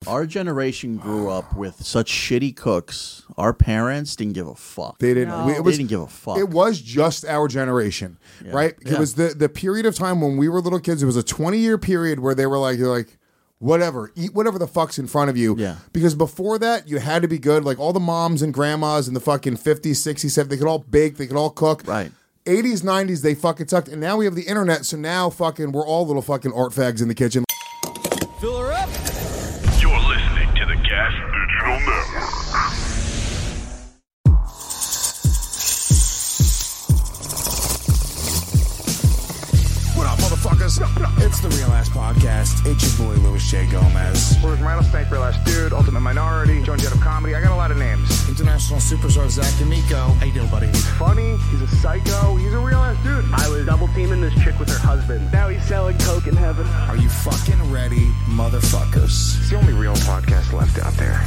Our generation grew up with such shitty cooks. Our parents didn't give a fuck. They didn't. No. They didn't give a fuck. It was just our generation, right? It was the period of time when we were little kids. It was a 20-year period where they were like, whatever, eat whatever the fuck's in front of you. Yeah. Because before that, you had to be good. Like all the moms and grandmas in the fucking 50s, 60s, 70s, they could all bake, they could all cook. Right. 80s, 90s, they fucking sucked. And now we have the internet, so now fucking we're all little fucking art fags in the kitchen. Fill her up. You're listening to the Gas Digital Network. What up, motherfuckers? It's the Real Ass Podcast. It's your boy, Louis J. Gomez. Where's Rattlesnake, Real Ass Dude, Ultimate Minority, Joan Jett of Comedy. I got a lot of names. International Superstar Zach D'Amico. How you doing, buddy? He's funny, he's a psycho, he's a real ass dude. I was double teaming this chick with her husband. Now he's selling coke in heaven. Are you fucking ready, motherfuckers? It's the only real podcast left out there.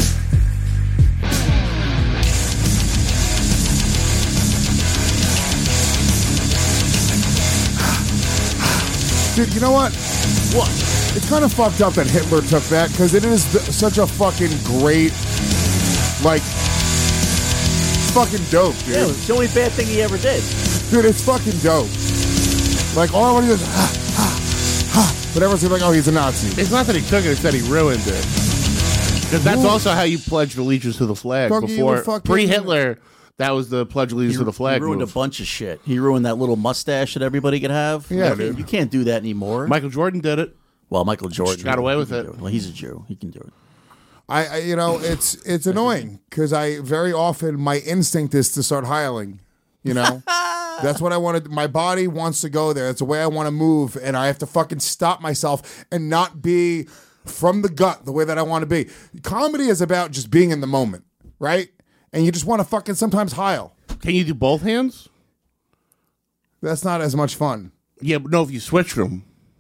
Dude, you know what? What? It's kind of fucked up that Hitler took that because it is such a fucking great, like, it's fucking dope, dude. Yeah, it's the only bad thing he ever did. Dude, it's fucking dope. Like, all I want to do is, but everyone's gonna be like, oh, he's a Nazi. It's not that he took it, it's that he ruined it. Because that's also how you pledged allegiance to the flag Fuck you, before. fucking- Pre-Hitler, that was the pledge allegiance to the flag He ruined move. a bunch of shit. He ruined that little mustache that everybody could have. Yeah, you dude. You can't do that anymore. Michael Jordan did it. Well, Michael Jordan Got away with he can it. do Well, he's a Jew. He can do it. I you know, it's annoying because I very often, my instinct is to start hiling, you know? That's what I wanted. My body wants to go there. That's the way I want to move, and I have to fucking stop myself and not be from the gut the way that I want to be. Comedy is about just being in the moment, right? And you just want to fucking sometimes hile. Can you do both hands? That's not as much fun. Yeah, but no, if you switch them.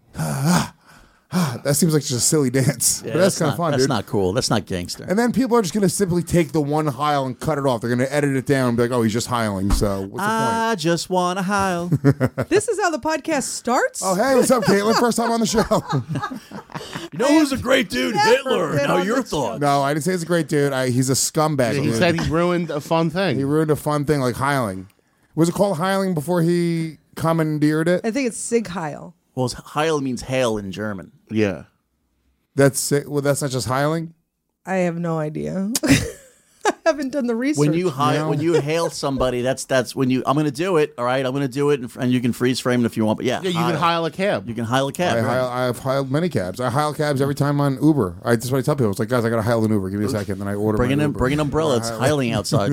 That seems like just a silly dance. Yeah, but that's kind of fun, That's dude. not cool. That's not gangster. And then people are just going to simply take the one hile and cut it off. They're going to edit it down and be like, oh, he's just hiling. So what's the point? I just want to hile. This is how the podcast starts? Oh, hey, what's up, Caitlin? First time on the show. You know who's a great dude? never Hitler. been Now on your this show. thoughts. No, I didn't say he's a great dude. He's a scumbag, He dude. said he ruined a fun thing. He ruined a fun thing like hiling. Was it called hiling before he commandeered it? I think it's Sig Heil. Well, heil means hail in German. Yeah. That's it. Well, that's not just hiling. I have no idea. I haven't done the research. When you when you hail somebody, that's when you. I'm going to do it. All right, I'm going to do it, and you can freeze frame it if you want. But yeah, Yeah, you can hile a cab. You can hile a cab. right? I've hiled many cabs. I hile cabs every time on Uber. That's what I tell people. It's like, guys, I got to hile an Uber. Give me a second. Then I order Bring my an Uber. bring an umbrella. It's hiling outside.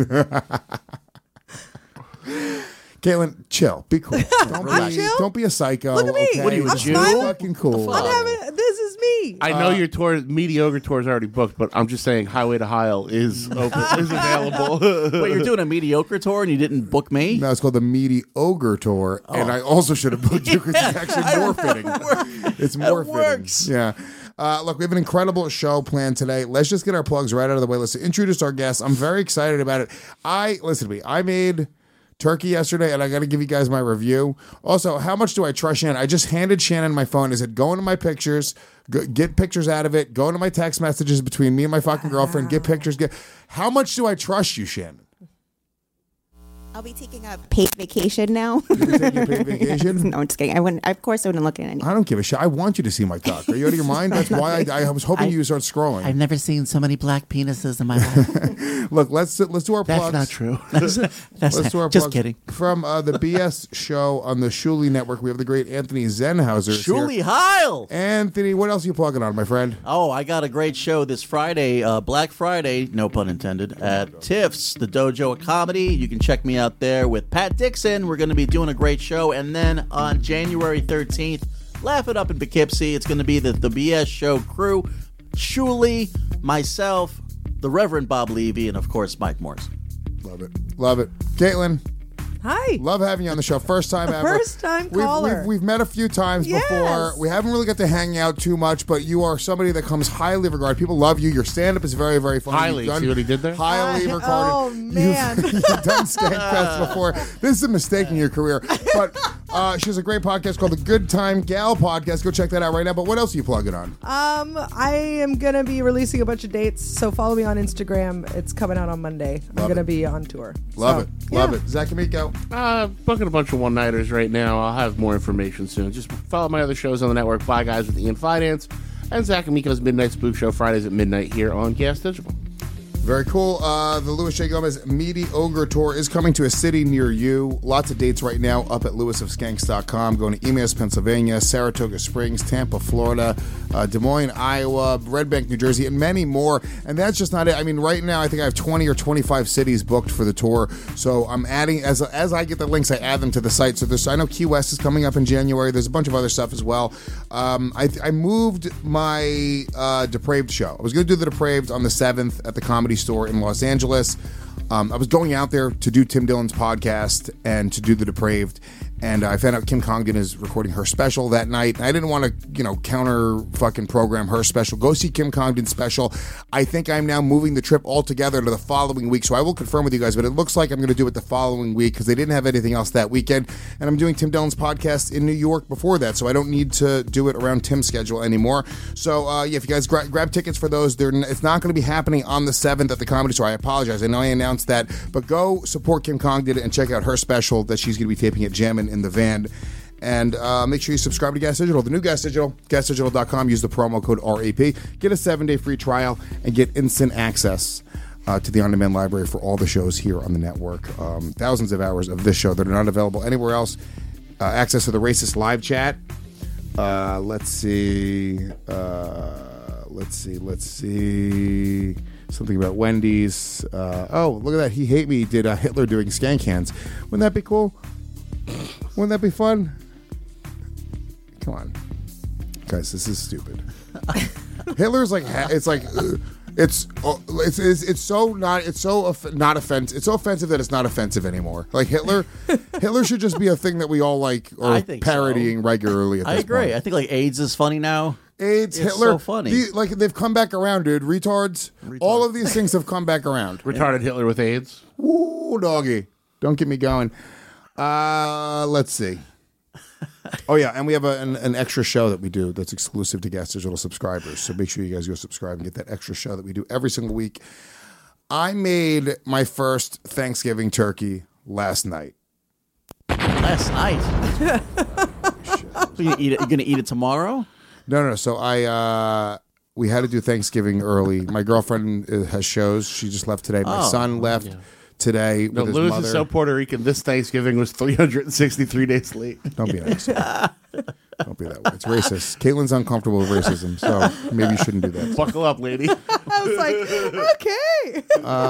Caitlin, chill. Be cool. I'm chill? Don't be a psycho. Look at me. Okay? What are you, a I'm Jew? smiling. Fucking cool. I'm having, this is me. I know your tour, mediocre tour is already booked, but I'm just saying Highway to Heil is open, is available. Wait, you're doing a mediocre tour and you didn't book me? No, it's called the Meaty Ogre Tour, and I also should have booked you because it's actually more fitting. It's more fitting. works. Yeah. Look, we have an incredible show planned today. Let's just get our plugs right out of the way. Let's introduce our guests. I'm very excited about it. Listen to me. I made turkey yesterday, and I got to give you guys my review. Also, how much do I trust Shannon? I just handed Shannon my phone. I said, go into my pictures, get pictures out of it, go into my text messages between me and my fucking girlfriend, get pictures. How much do I trust you, Shannon? I'll be taking a paid vacation now. You're taking a paid vacation? No, I'm just kidding. I wouldn't. Of course, I wouldn't look at any. I don't give a shit. I want you to see my cock. Are you out of your mind? That's why I was hoping you would start scrolling. I've never seen so many black penises in my life. Look, let's do our That's plugs. not true. That's Let's do our just plugs. kidding. From the BS show on the Shuli Network, we have the great Anthony Zenhauser. Shuli Heil. Anthony, what else are you plugging on, my friend? Oh, I got a great show this Friday, Black Friday, no pun intended, at Tiff's, the Dojo of Comedy. You can check me out there with Pat Dixon. We're going to be doing a great show. And then on January 13th, Laugh It Up in Poughkeepsie. It's going to be the BS show crew, Shuli, myself, the Reverend Bob Levy, and of course, Mike Morris. Love it. Love it. Caitlin, Hi. love having you on the show. First time ever. First time caller. We've met a few times Yes. before. We haven't really got to hang out too much, but you are somebody that comes highly regarded. People love you. Your stand-up is very, very funny. Highly. See what he did there? Highly regarded. Oh, man. You've done Skankfest before. This is a mistake in your career. But She has a great podcast called the Good Time Gal Podcast. Go check that out right now. But what else are you plugging on? I am going to be releasing a bunch of dates, so follow me on Instagram. It's coming out on Monday. I'm going to be on tour. Love it. Zach Amico. Booking a bunch of one-nighters right now. I'll have more information soon. Just follow my other shows on the network. Bye Guys with Ian Finance and Zach Amico's Midnight Spook Show Fridays at midnight here on Gas Digital. Very cool. The Louis J. Gomez Meaty Ogre Tour is coming to a city near you. Lots of dates right now up at lewisofskanks.com. Going to Emas, Pennsylvania, Saratoga Springs, Tampa, Florida, Des Moines, Iowa, Red Bank, New Jersey, and many more. And that's just not it. I mean, right now I think I have 20 or 25 cities booked for the tour. So I'm adding, as I get the links, I add them to the site. So I know Key West is coming up in January. There's a bunch of other stuff as well. I moved my Depraved show. I was going to do the Depraved on the 7th at the Comedy Store in Los Angeles. I was going out there to do Tim Dillon's podcast and to do the Depraved, and I found out Kim Congdon is recording her special that night. And I didn't want to, counter fucking program her special. Go see Kim Congdon's special. I think I'm now moving the trip altogether to the following week, so I will confirm with you guys, but it looks like I'm going to do it the following week because they didn't have anything else that weekend, and I'm doing Tim Dillon's podcast in New York before that, so I don't need to do it around Tim's schedule anymore. So, if you guys grab tickets for those, it's not going to be happening on the 7th at the Comedy Store. I apologize. I know I announced that, but go support Kim Congdon and check out her special that she's going to be taping at Jammin' in the Van. And make sure you subscribe to Gas Digital, the new Gas Digital, gasdigital.com. Use the promo code RAP. Get a 7-day free trial and get instant access to the on-demand library for all the shows here on the network. Thousands of hours of this show that are not available anywhere else. Access to the Racist live chat. Let's see. Something about Wendy's. Look at that. He Hate Me did Hitler doing skank hands. Wouldn't that be cool? Wouldn't that be fun? Come on. Guys, this is stupid. Hitler's like, it's so not offensive. It's so offensive that it's not offensive anymore. Like Hitler should just be a thing that we all like or parodying regularly at this I agree. point. I think like AIDS is funny now. AIDS, it's Hitler, so funny. They've come back around, dude. Retards. All of these things have come back around. Retarded Hitler with AIDS. Ooh, doggy. Don't get me going. Let's see. Oh yeah, and we have an extra show that we do that's exclusive to Gas Digital subscribers. So make sure you guys go subscribe and get that extra show that we do every single week. I made my first Thanksgiving turkey last night. Last night? So you're gonna eat it tomorrow? No. So we had to do Thanksgiving early. My girlfriend has shows. She just left today. My son left today with his Louis mother. is so Puerto Rican. This Thanksgiving was 363 days late. Don't be an asshole. Don't be that way. It's racist. Caitlin's uncomfortable with racism, so maybe you shouldn't do that. Buckle up, lady. I was like, okay.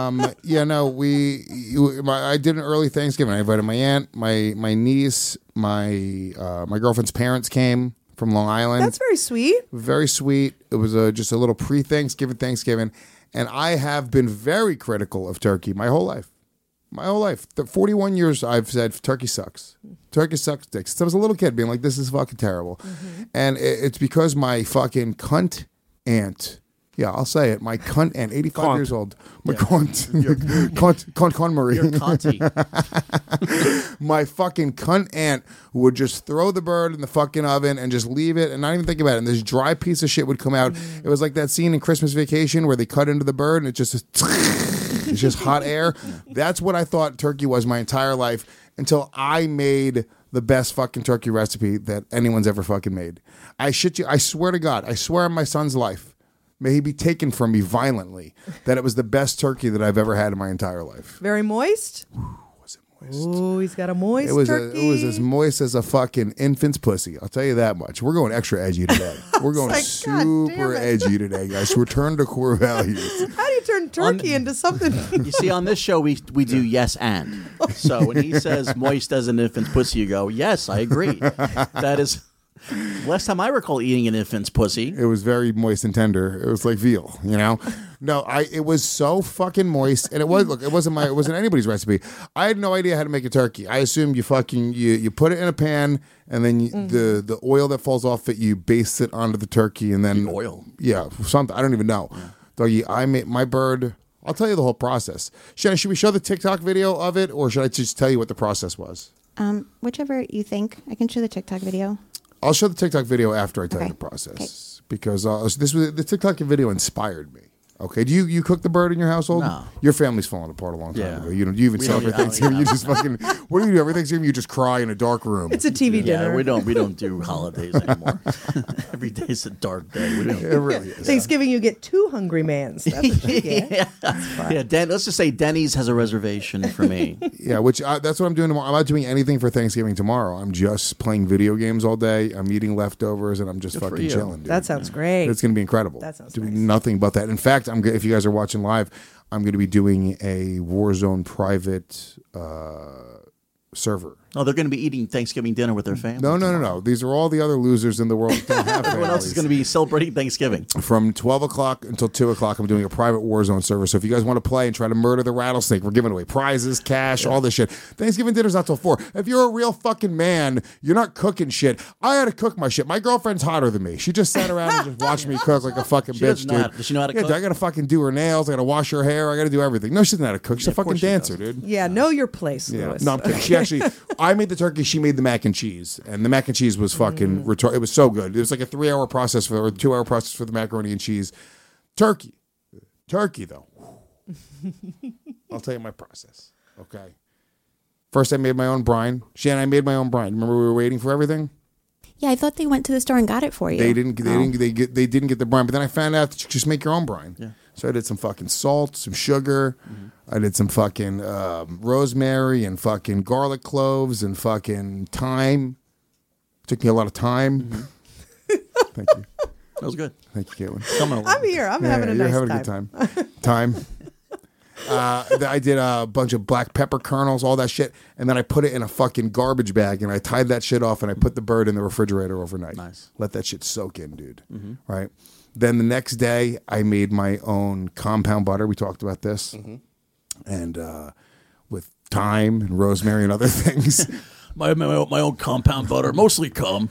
I did an early Thanksgiving. I invited my aunt, my niece, my girlfriend's parents came from Long Island. That's very sweet. Very sweet. It was just a little Thanksgiving, and I have been very critical of turkey my whole life. The 41 years I've said turkey sucks. Turkey sucks dicks. Since I was a little kid being like, this is fucking terrible. Mm-hmm. And it's because my fucking cunt aunt, I'll say it, my cunt aunt, 85 years old. My cunt Marie. You're cunty. My fucking cunt aunt would just throw the bird in the fucking oven and just leave it and not even think about it. And this dry piece of shit would come out. It was like that scene in Christmas Vacation where they cut into the bird and it just... It's just hot air. That's what I thought turkey was my entire life until I made the best fucking turkey recipe that anyone's ever fucking made. I shit you. I swear to God. I swear on my son's life. May he be taken from me violently. That it was the best turkey that I've ever had in my entire life. Very moist? Was it moist? Ooh, he's got a moist turkey. It was as moist as a fucking infant's pussy. I'll tell you that much. We're going extra edgy today. We're going like, super edgy today, guys. Return to core values. How do you turn turkey into something? You see, on this show, we do yes and. So when he says moist as an infant's pussy, you go, yes, I agree. That is... Last time I recall eating an infant's pussy. It was very moist and tender. It was like veal, No, it was so fucking moist, and it wasn't anybody's recipe. I had no idea how to make a turkey. I assumed you put it in a pan, and then the oil that falls off it, you baste it onto the turkey, and then oil. Yeah, something I don't even know. Yeah. Doggy, I made my bird. I'll tell you the whole process. Shannon, should we show the TikTok video of it, or should I just tell you what the process was? Whichever you think. I can show the TikTok video. I'll show the TikTok video after I tell you Okay. the process because the TikTok video inspired me. Okay, do you cook the bird in your household? No. Your family's fallen apart a long time Yeah. ago. You even We don't celebrate eat- I don't Thanksgiving. eat You just fucking what do you do every Thanksgiving? You just cry in a dark room. It's a TV dinner. Yeah, we don't do holidays anymore. Every day's a dark day. We don't. It really is. Thanksgiving, you get 2 hungry mans. That's what you get. Yeah, let's just say Denny's has a reservation for me. Yeah, that's what I'm doing tomorrow. I'm not doing anything for Thanksgiving tomorrow. I'm just playing video games all day. I'm eating leftovers, and I'm just Good for fucking you. chilling. Dude. That sounds great. It's going to be incredible. That sounds doing nice. nothing but that. In fact, if you guys are watching live, I'm going to be doing a Warzone private server. Oh, they're going to be eating Thanksgiving dinner with their family. No. These are all the other losers in the world who don't have Everyone else is families. going to be celebrating Thanksgiving. From 12 o'clock until 2 o'clock, I'm doing a private Warzone server. So if you guys want to play and try to murder the rattlesnake, we're giving away prizes, cash, all this shit. Thanksgiving dinner's not till 4. If you're a real fucking man, you're not cooking shit. I had to cook my shit. My girlfriend's hotter than me. She just sat around and just watched me cook like a fucking bitch, dude. Does she know how to Yeah, cook? I got to fucking do her nails. I got to wash her hair. I got to do everything. No, she doesn't know how to cook. She's a of fucking course she dancer, doesn't. dude. Yeah, know your place, Yeah. Louis. No, I'm kidding. She actually, I made the turkey. She made the mac and cheese, and the mac and cheese was fucking. It was so good. It was like a 3-hour process or 2-hour process for the macaroni and cheese. Turkey though. I'll tell you my process. Okay. First, I made my own brine. Shannon, I made my own brine. Remember we were waiting for everything. Yeah, I thought they went to the store and got it for you. They didn't get the brine, but then I found out that you just make your own brine. Yeah. So I did some fucking salt, some sugar. I did some fucking rosemary and fucking garlic cloves and fucking thyme. Took me a lot of time. Thank you. That was good. Thank you, Caitlin. Coming along. I'm here. I'm having a you're nice having time. a good time. I did a bunch of black pepper kernels, all that shit, and then I put it in a fucking garbage bag, and I tied that shit off, and I put the bird in the refrigerator overnight. Nice. Let that shit soak in, dude. Right? Then the next day, I made my own compound butter. We talked about this. And with thyme and rosemary and other things. My own compound butter, mostly cum.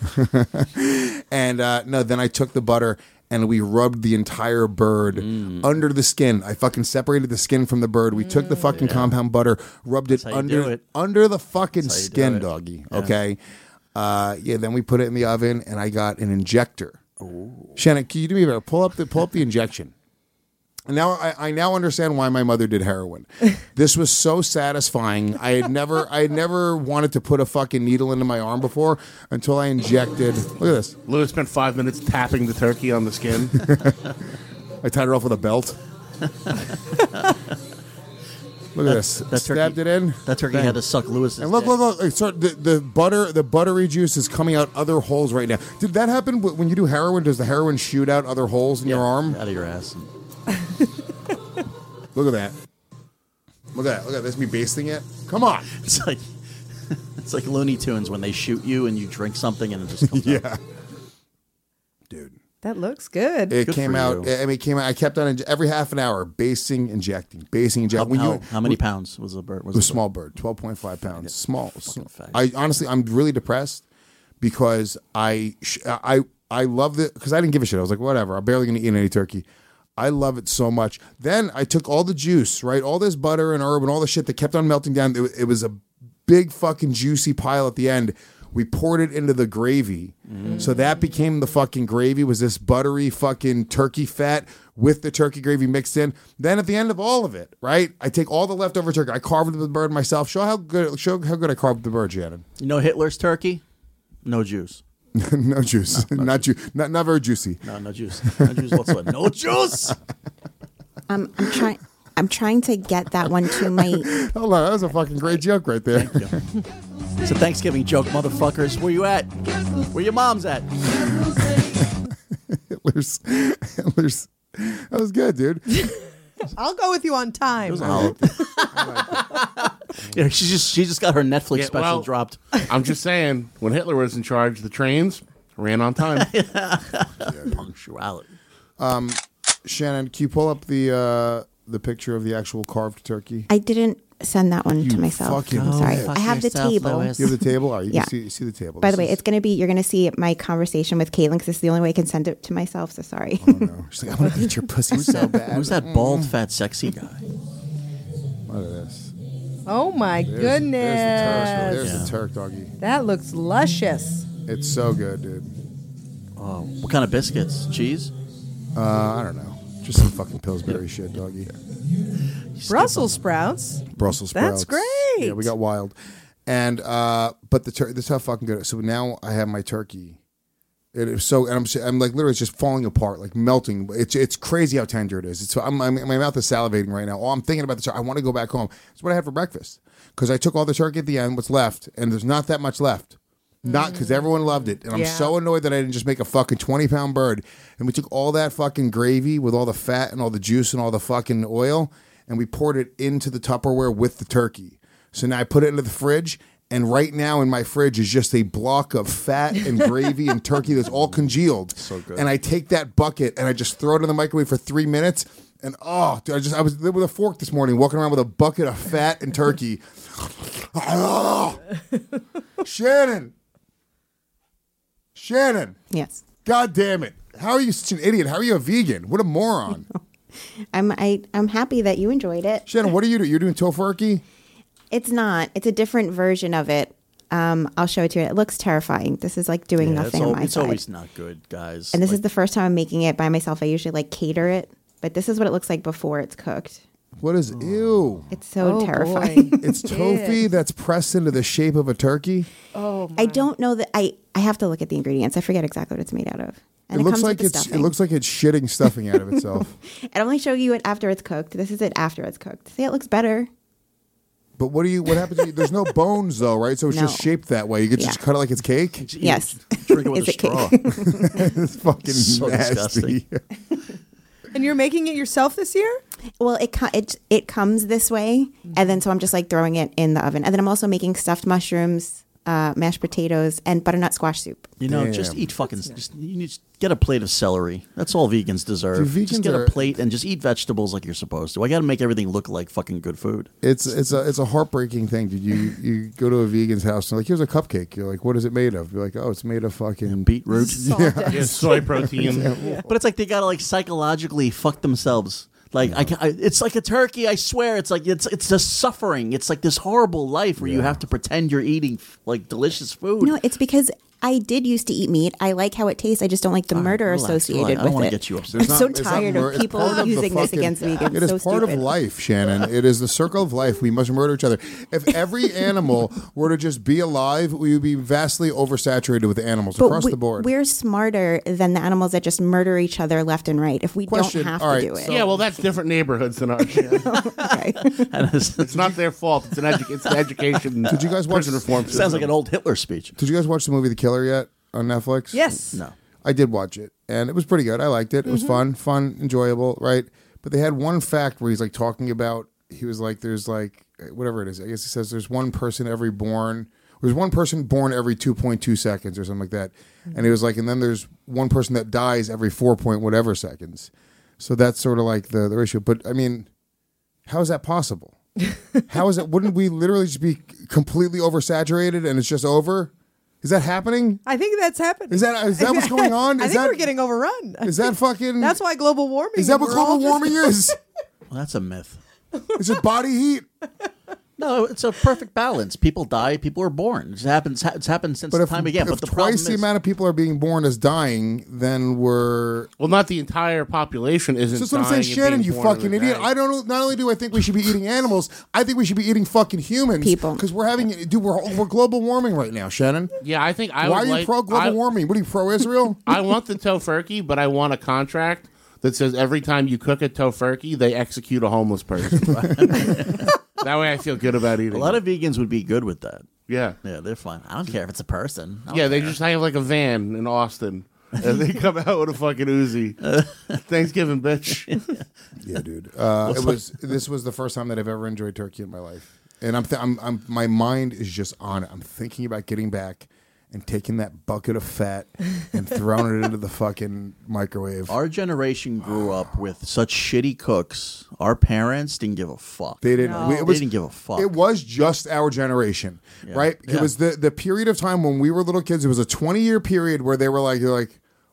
And then I took the butter and we rubbed the entire bird under the skin. I fucking separated the skin from the bird. We took the fucking compound butter, rubbed it how you do it. under the fucking That's how you do skin, it. doggy. Yeah. Okay. Then we put it in the oven and I got an injector. Ooh. Shannon, can you do me a favor? Pull up the injection. And now I now understand why my mother did heroin. This was so satisfying. I had never wanted to put a fucking needle into my arm before until I injected. Look at this. Lewis spent 5 minutes tapping the turkey on the skin. I tied it off with a belt. Look at this. that Stabbed turkey- it in. That turkey Bang. had to suck Lewis's And look. So the buttery juice is coming out other holes right now. Did that happen when you do heroin? Does the heroin shoot out other holes in your arm? out of your ass. Look at that. Look at that. Look at this. Me basting it. Come on. It's like Looney Tunes when they shoot you and you drink something and it just comes out. Yeah. Dude. That looks good. It Good came for out. you. I mean, it came out. I kept on every half an hour basing, injecting. How many pounds was the bird? It was a small bird, 12.5 pounds. Small. fat. I'm really depressed because I love it because I didn't give a shit. I was like, whatever. I'm barely going to eat any turkey. I love it so much. Then I took all the juice, right? All this butter and herb and all the shit that kept on melting down. It was a big fucking juicy pile at the end. We poured it into the gravy. So that became the fucking gravy, was this buttery fucking turkey fat with the turkey gravy mixed in. Then at the end of all of it, right? I take all the leftover turkey. I carved the bird myself. Show how good I carved the bird, Shannon. You know Hitler's turkey? No juice. No juice. Not very juicy. No juice. No juice whatsoever. No juice. I'm trying to get that one to my. Hold on, that was a fucking great joke right there. It's a Thanksgiving joke, motherfuckers. Where you at? Where your mom's at? Hitler's. That was good, dude. I'll go with you on time. It was a holiday. Yeah, she just got her Netflix special dropped. I'm just saying, when Hitler was in charge, the trains ran on time. Punctuality. Shannon, can you pull up the picture of the actual carved turkey? I didn't send that one to myself. fucking I'm sorry. bitch. I have the table. You have the table? All right, you Yeah. can see the table. By the This way, is- you're going to see my conversation with Caitlin because this is the only way I can send it to myself. So sorry. Oh, no. She's like, I'm going to eat your pussy so bad. Who's that bald, fat, sexy guy? Look at this. Oh my goodness. There's the Turk, doggy. That looks luscious. It's so good, dude. Oh, what kind of biscuits? Cheese? I don't know. Just some fucking Pillsbury shit, doggy. Brussels sprouts. Brussels sprouts. That's great. Yeah, we got wild. And but this is how fucking good. So now I have my turkey. It is so, and I'm like literally it's just falling apart, like melting. It's crazy how tender it is. It's my mouth is salivating right now. Oh, I'm thinking about the turkey. I want to go back home. That's what I had for breakfast because I took all the turkey at the end. What's left, and there's not that much left. Not because everyone loved it, and I'm so annoyed that I didn't just make a fucking 20-pound bird. And we took all that fucking gravy with all the fat and all the juice and all the fucking oil, and we poured it into the Tupperware with the turkey. So now I put it into the fridge, and right now in my fridge is just a block of fat and gravy and turkey that's all congealed. So good. And I take that bucket and I just throw it in the microwave for 3 minutes. And dude, I was there with a fork this morning, walking around with a bucket of fat and turkey. Shannon. Yes. God damn it. How are you such an idiot? How are you a vegan? What a moron. I'm happy that you enjoyed it. Shannon, what do you do? You're doing tofurkey? It's not. It's a different version of it. I'll show it to you. It looks terrifying. This is like doing nothing on my It's side. always not good, guys. And this is the first time I'm making it by myself. I usually like cater it, but this is what it looks like before it's cooked. What is ew? It's so terrifying. It's tofu that's pressed into the shape of a turkey. Oh, my. I don't know that I have to look at the ingredients. I forget exactly what it's made out of. And It looks comes like with the it stuffing. looks like it's shitting stuffing out of itself. I'd only show you it after it's cooked. This is it after it's cooked. See, it looks better. But what happens to you? There's no bones though, right? So it's just shaped that way. You could just cut it like it's cake? Yes. Drink it with Is a it cake? straw. It's fucking So nasty. disgusting. And you're making it yourself this year? Well, it comes this way, and then so I'm just like throwing it in the oven, and then I'm also making stuffed mushrooms, mashed potatoes, and butternut squash soup. You know, Damn. just eat fucking. You need to get a plate of celery. That's all vegans deserve. Dude, just vegans get are- a plate and just eat vegetables like you're supposed to. I got to make everything look like fucking good food. It's a heartbreaking thing, dude. You go to a vegan's house and they're like, here's a cupcake. You're like, what is it made of? You're like, oh, it's made of fucking Beetroot. Yeah, soy protein. But it's like they gotta like psychologically fuck themselves. Like it's like a turkey. I swear, it's like it's just suffering. It's like this horrible life where you have to pretend you're eating like delicious food. No, it's because I did used to eat meat. I like how it tastes. I just don't like the murder relax, associated relax. I don't with wanna it. get you upset. I'm so It's not tired mur- of it's people part of the using this fucking- against vegans. It is so part stupid. of life, Shannon. It is the circle of life. We must murder each other. If every animal were to just be alive, we would be vastly oversaturated with animals But across the board. We're smarter than the animals that just murder each other left and right. If we Question, don't have all to right, do it. so- Yeah, well, that's different neighborhoods than ours. Okay. It's not their fault. It's Did it's the education. you guys watch prison reform? Sounds like an old Hitler speech. Did you guys watch the movie The Killer yet on Netflix? Yes. No. I did watch it, and it was pretty good. I liked it. It was fun, enjoyable, right? But they had one fact where he's like talking about, he was like, there's like, whatever it is. I guess he says there's one person born every 2.2 seconds or something like that. And he was like, and then there's one person that dies every 4 point whatever seconds. So that's sort of like the ratio. But I mean, how is that possible? How is it? Wouldn't we literally just be completely oversaturated and it's just over? Is that happening? I think that's happening. Is that what's going on? I Is think that we're getting overrun. Is that fucking? That's why global warming. Is that what we're all global warming is? Well, that's a myth. Is it body heat? No, it's a perfect balance. People die, people are born. It happens. It's happened since But the if, time began. if But the problem twice the is, amount of people are being born as dying, then we're. Well, not the entire population isn't. That's what I'm saying, dying and Shannon. being You born fucking in a idiot! day. I don't know. Not only do I think we should be eating animals, I think we should be eating fucking humans. People. Because we're having, dude, we're global warming right now, Shannon. Yeah, I think I Why would are you like. pro global warming? What are you pro Israel? I want the tofurkey, but I want a contract that says every time you cook a tofurkey, they execute a homeless person. That way, I feel good about eating. a lot of vegans would be good with that. yeah, Yeah, they're fine. I don't care if it's a person. I don't yeah. They care. just have like a van in Austin, and they come out with a fucking Uzi. Thanksgiving, bitch. Yeah, dude. This was the first time that I've ever enjoyed turkey in my life, and my mind is just on it. I'm thinking about getting back and taking that bucket of fat and throwing it into the fucking microwave. Our generation grew up with such shitty cooks. Our parents didn't give a fuck. They didn't. No. It was, They didn't give a fuck. It was just our generation, right? It Yeah. was the period of time when we were little kids. It was a 20-year period where they're like,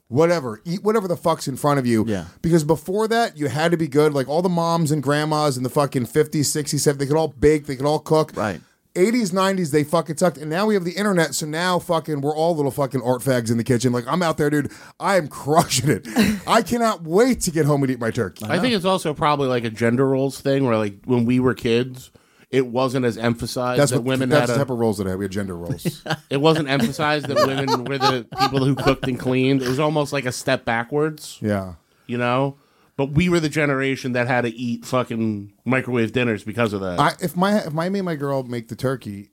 whatever. Eat whatever the fuck's in front of you. Yeah. Because before that, you had to be good. Like all the moms and grandmas in the fucking 50s, 60s, 70s, they could all bake, they could all cook. Right. 80s, 90s, they fucking sucked. And now we have the internet, so now fucking we're all little fucking art fags in the kitchen. Like, I'm out there, dude. I am crushing it. I cannot wait to get home and eat my turkey. I think it's also probably like a gender roles thing where, like, when we were kids, it wasn't as emphasized that women that's had the type of roles that I had. We had gender roles. It wasn't emphasized that women were the people who cooked and cleaned. It was almost like a step backwards. Yeah. You know? But we were the generation that had to eat fucking microwave dinners because of that. If I made my girl make the turkey,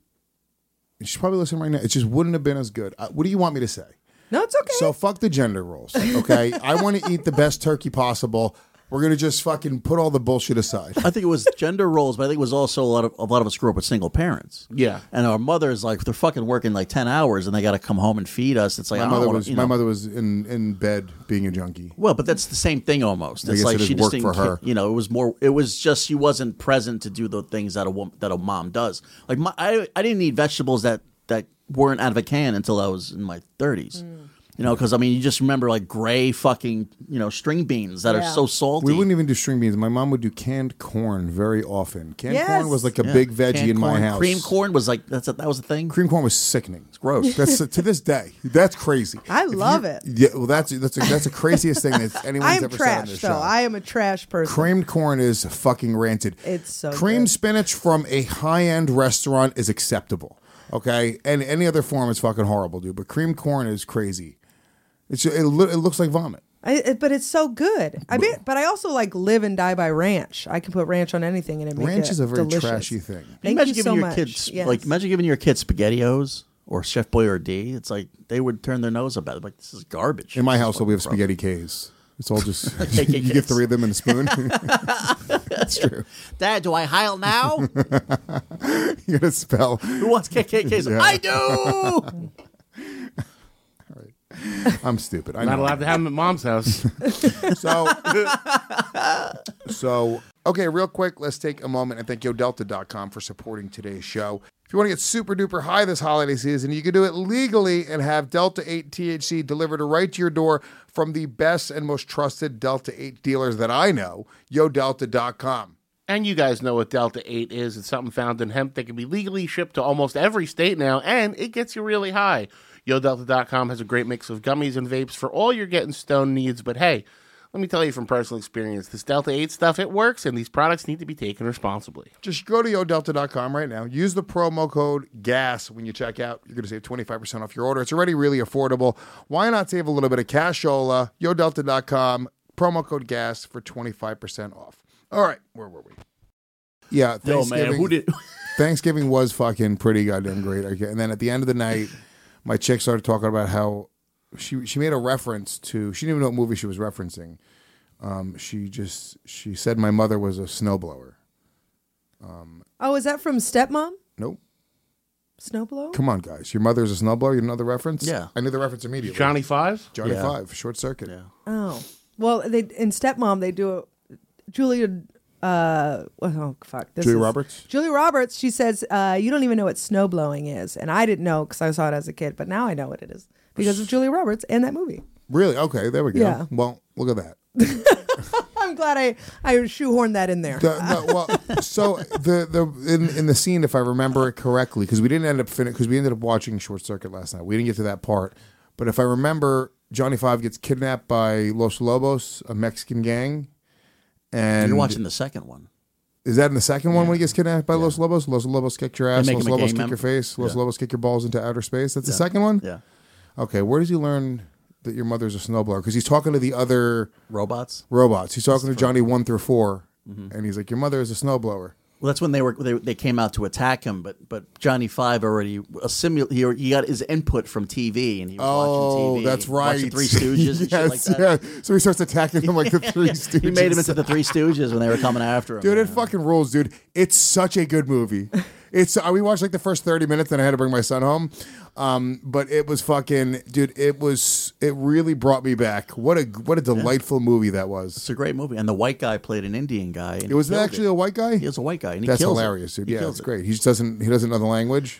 she's probably listening right now, it just wouldn't have been as good. What do you want me to say? No, it's okay. So fuck the gender roles, okay? I want to eat the best turkey possible. We're gonna just fucking put all the bullshit aside. I think it was gender roles, but I think it was also a lot of us grew up with single parents. Yeah. And our mothers, like, they're fucking working like 10 hours and they got to come home and feed us. It's like, My mother was in bed being a junkie. Well, but that's the same thing almost. I It's guess like it is she just work didn't for her. You know, it was just she wasn't present to do the things that a mom does. Like I didn't eat vegetables that weren't out of a can until I was in my 30s. You know, because I mean, you just remember like gray fucking, string beans that are so salty. We wouldn't even do string beans. My mom would do canned corn very often. Canned corn was like a Yeah. big veggie Canned in my corn. house. Cream corn was like that was a thing. Cream corn was sickening. It's gross. That's to this day. That's crazy. I love it. Yeah, well, that's the craziest thing that anyone's I'm ever said on trash, this though. show. I am a trash person. Creamed corn is fucking rancid. It's so cream good. spinach from a high-end restaurant is acceptable. Okay, and any other form is fucking horrible, dude. But creamed corn is crazy. It looks like vomit. But it's so good. But I also like live and die by ranch. I can put ranch on anything and it makes Ranch it is a very delicious. trashy thing. Imagine you giving so your much. kids Yes. imagine giving your kids SpaghettiOs or Chef Boyardee. It's like they would turn their nose up at it. Like, this is garbage. In my This is household, we have fucking spaghetti K's. It's all just KKKs. you give 3 of them in a spoon. That's true. Dad, do I heil now? You're gonna spell. Who wants KKKs? Yeah. I do. I'm stupid. I'm Not allowed to have them at mom's house. So, okay, real quick, let's take a moment and thank YoDelta.com for supporting today's show. If you want to get super duper high this holiday season, you can do it legally and have Delta 8 THC delivered right to your door from the best and most trusted Delta 8 dealers that I know, YoDelta.com. And you guys know what Delta 8 is. It's something found in hemp that can be legally shipped to almost every state now, and it gets you really high. YoDelta.com has a great mix of gummies and vapes for all your getting stoned needs, but hey, let me tell you from personal experience, this Delta 8 stuff, it works, and these products need to be taken responsibly. Just go to YoDelta.com right now. Use the promo code GAS when you check out. You're going to save 25% off your order. It's already really affordable. Why not save a little bit of cashola? YoDelta.com, promo code GAS for 25% off. All right, where were we? Yeah, Yo, Thanksgiving. man, who did? Thanksgiving was fucking pretty goddamn great. And then at the end of the night, my chick started talking about how she made a reference to, she didn't even know what movie she was referencing. She said my mother was a snowblower. Oh, is that from Stepmom? Nope. Snowblower? Come on, guys. Your mother is a snowblower? You know the reference? Yeah. I knew the reference immediately. Johnny Five? Johnny Yeah. 5, Short Circuit. Yeah. Oh. Well, in Stepmom, they do Julia... Julia Roberts? Julia Roberts, she says, you don't even know what snow blowing is. And I didn't know because I saw it as a kid, but now I know what it is because of Julia Roberts and that movie. Really? Okay, there we go. Yeah. Well, look at that. I'm glad I shoehorned that in there. So in the scene, if I remember it correctly, because we didn't end up because we ended up watching Short Circuit last night. We didn't get to that part, but if I remember, Johnny Five gets kidnapped by Los Lobos, a Mexican gang, and You're watching the second one. Is that in the second one when he gets kidnapped by Los Lobos? Los Lobos kick your ass. They make Los him a Lobos gang kick your member. face. Los Yeah. Lobos kick your balls into outer space. That's the second one. Yeah. Okay, where does he learn that your mother's a snowblower? Because he's talking to the other Robots. robots. He's talking to Johnny 1 through 4, and he's like, "Your mother is a snowblower." Well, that's when they came out to attack him, but Johnny Five already he got his input from TV and he was watching TV. That's right. Watching Three Stooges and shit like that. Yeah. So he starts attacking them like the Three Stooges. He made him into the Three Stooges when they were coming after him. Dude, it fucking rules, dude. It's such a good movie. We watched like the first 30 minutes, then I had to bring my son home. But it was fucking, dude. It really brought me back. What a delightful movie that was. It's a great movie, and the white guy played an Indian guy. And It was he killed actually a white guy. He was a white guy, and he That's kills hilarious, it. dude. He Yeah, kills it's it. great. He doesn't know the language.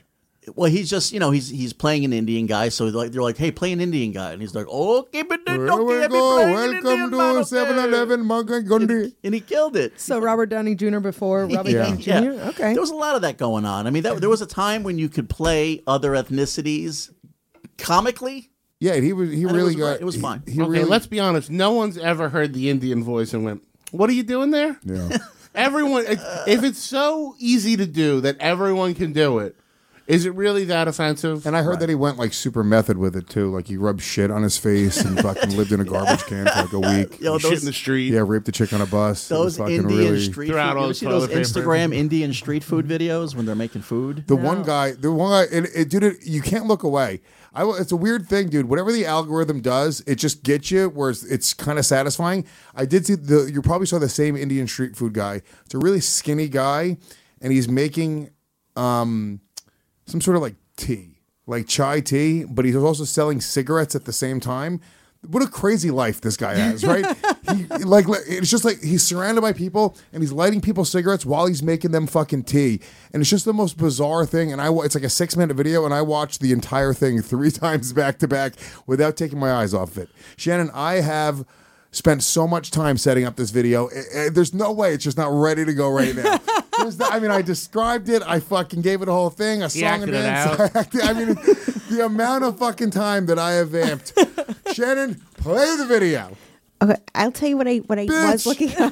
Well, he's just, he's playing an Indian guy, so they're like, hey, play an Indian guy. And he's like, okay, but Here we go. Welcome to 7-Eleven, Gundi. And he killed it. So Robert Downey Jr. before Robert Downey Jr.? Yeah. Okay. There was a lot of that going on. I mean, there was a time when you could play other ethnicities comically. Yeah, he really it was fine. Okay, let's be honest. No one's ever heard the Indian voice and went, what are you doing there? Yeah. Everyone, if it's so easy to do that everyone can do it, is it really that offensive? And I heard that he went like super method with it too. Like he rubbed shit on his face and fucking lived in a garbage can for like a week. Shit in the street. Yeah, raped a chick on a bus. Those Indian street food. You ever see those Instagram Indian street food videos when they're making food? The one guy, dude, you can't look away. It's a weird thing, dude. Whatever the algorithm does, it just gets you where it's kind of satisfying. I did see you probably saw the same Indian street food guy. It's a really skinny guy, and he's making some sort of like tea, like chai tea, but he's also selling cigarettes at the same time. What a crazy life this guy has, right? It's just like he's surrounded by people and he's lighting people's cigarettes while he's making them fucking tea. And it's just the most bizarre thing. And it's like a 6-minute video, and I watched the entire thing 3 times back to back without taking my eyes off it. Shannon, I have spent so much time setting up this video. There's no way it's just not ready to go right now. I described it. I fucking gave it a whole thing, a song and dance. The amount of fucking time that I have vamped. Shannon, play the video. Okay, I'll tell you what I was looking at.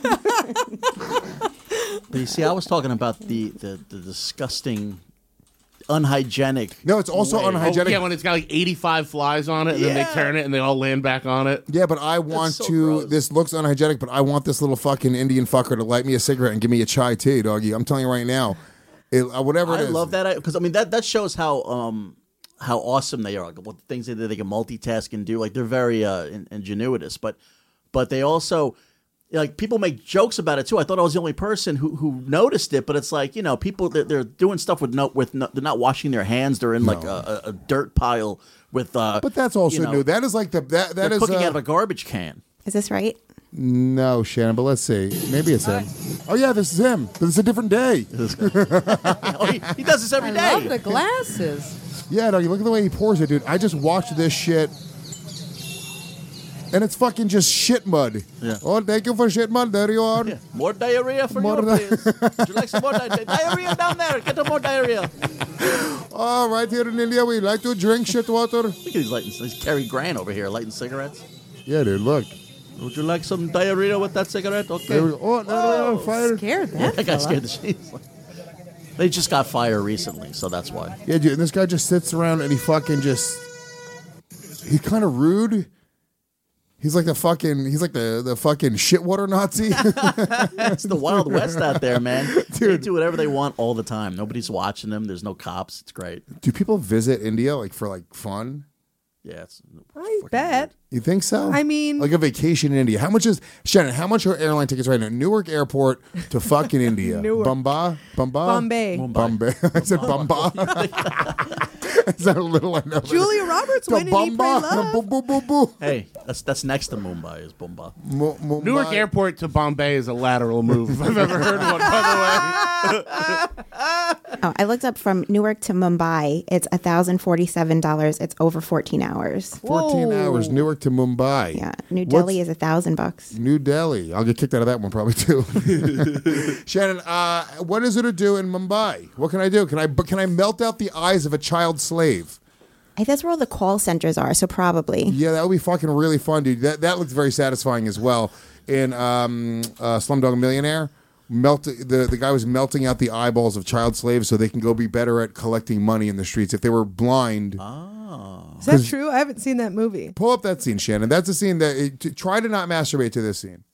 But you see, I was talking about the disgusting, unhygienic. No, it's also unhygienic. Yeah, when it's got like 85 flies on it, and then they turn it and they all land back on it. Yeah, but I want to. This looks unhygienic, but I want this little fucking Indian fucker to light me a cigarette and give me a chai tea, doggy. I'm telling you right now, whatever it is. I love that because that shows how awesome they are. What things that they can multitask and do. Like they're very ingenuitous, but they also. Like people make jokes about it too. I thought I was the only person who noticed it, but it's like people they're doing stuff they're not washing their hands. They're in like a dirt pile with. But that's also new. That is like that is cooking out of a garbage can. Is this right? No, Shannon, but let's see. Maybe it's him. Oh yeah, this is him. But it's a different day. He does this every day. I love the glasses. Yeah, no, you look at the way he pours it, dude. I just watched this shit. And it's fucking just shit mud. Yeah. Oh, thank you for shit mud. There you are. Yeah. More diarrhea for you, please. Would you like some more diarrhea down there? Get some more diarrhea. Oh, right here in India, we like to drink shit water. Look at he's Cary Grant over here lighting cigarettes. Yeah, dude, look. Would you like some diarrhea with that cigarette? Okay. Oh, no, on fire. Scared that guy scared the shit. They just got fire recently, so that's why. Yeah, dude, and this guy just sits around and he fucking just... He's kind of rude. He's like the fucking shitwater Nazi. It's the Wild West out there, man. Dude. They do whatever they want all the time. Nobody's watching them. There's no cops. It's great. Do people visit India for fun? Yeah, I bet. You think so? I mean, like a vacation in India. How much are airline tickets right now? Newark Airport to fucking India. Newark. Bombay. I said Bombay. Is that a little? I know. Julia Roberts went in Eat, Pray, Love. Hey, that's next to Mumbai is Mumbai. Newark Airport to Bombay is a lateral move if I've ever heard one, by the way. I looked up from Newark to Mumbai. It's $1,047. It's over 14 hours. 14 hours. Newark to Mumbai. Yeah. New Delhi is $1,000. New Delhi. I'll get kicked out of that one probably too. Shannon, what is it to do in Mumbai? What can I do? Can I melt out the eyes of a child slave? That's where all the call centers are, so probably. Yeah, that would be fucking really fun, dude. That looks very satisfying as well. In Slumdog Millionaire, the guy was melting out the eyeballs of child slaves so they can go be better at collecting money in the streets. If they were blind. Oh. Is that true? I haven't seen that movie. Pull up that scene, Shannon. That's a scene that... try to not masturbate to this scene.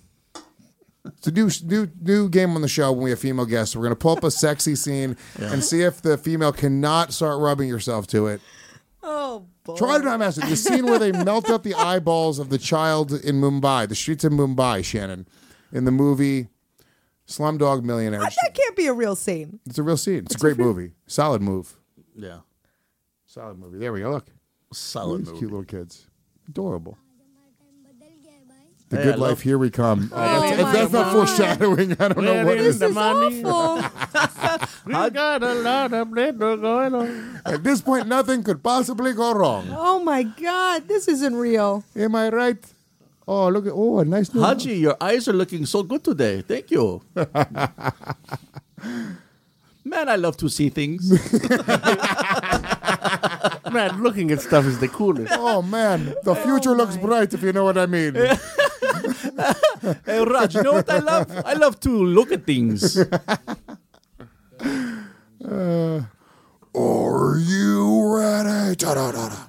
It's a new game on the show when we have female guests. We're going to pull up a sexy scene and see if the female cannot start rubbing yourself to it. Oh, boy. Try to not masturbate. The scene where they melt up the eyeballs of the child in Mumbai, the streets of Mumbai, Shannon, in the movie Slumdog Millionaire. That can't be a real scene. It's a real scene. It's a great movie. Solid move. Yeah. Solid movie. There we go. Look. Solid movie. Cute little kids. Adorable. The Hey, good I life, love- here we come. Oh if my that's not God. foreshadowing, I don't know what This is. is awful. We got a lot of glitter going on. At this point, nothing could possibly go wrong. Oh my God, this isn't real. Am I right? Oh, look at a nice new Haji, your eyes are looking so good today. Thank you. Man, I love to see things. Man, looking at stuff is the coolest. Oh man, the future looks bright if you know what I mean. Hey, Raj, you know what I love? I love to look at things. Are you ready? Da-da-da-da.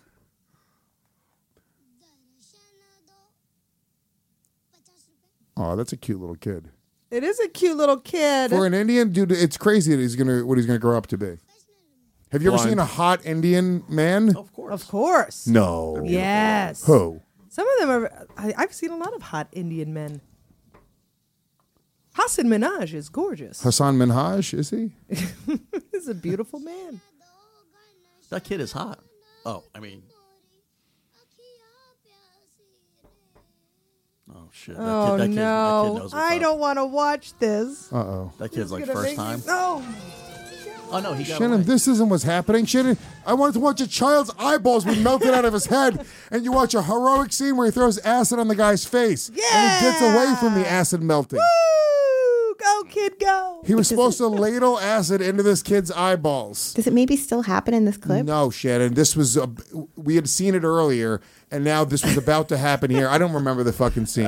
Oh, that's a cute little kid. It is a cute little kid. For an Indian dude, it's crazy that he's gonna grow up to be. Have you ever Blind. seen a hot Indian man? Of course. Of course. No. Yes. Who? Some of them are. I've seen a lot of hot Indian men. Hassan Minhaj is gorgeous. Hassan Minhaj, is he? He's a beautiful man. That kid is hot. Oh, I mean. Oh, shit. That Oh kid no! knows what's I up. don't want to watch this. Uh-oh. That kid's like It's gonna first make me- time. No. Oh, no, he got Shannon, away. this isn't what's happening. Shannon, I wanted to watch a child's eyeballs be melted out of his head, and you watch a heroic scene where he throws acid on the guy's face. And he gets away from the acid melting. Woo! Go kid, go! He was supposed to ladle acid into this kid's eyeballs. Does it maybe still happen in this clip? No, Shannon. This was we had seen it earlier, and now this was about to happen here. I don't remember the fucking scene.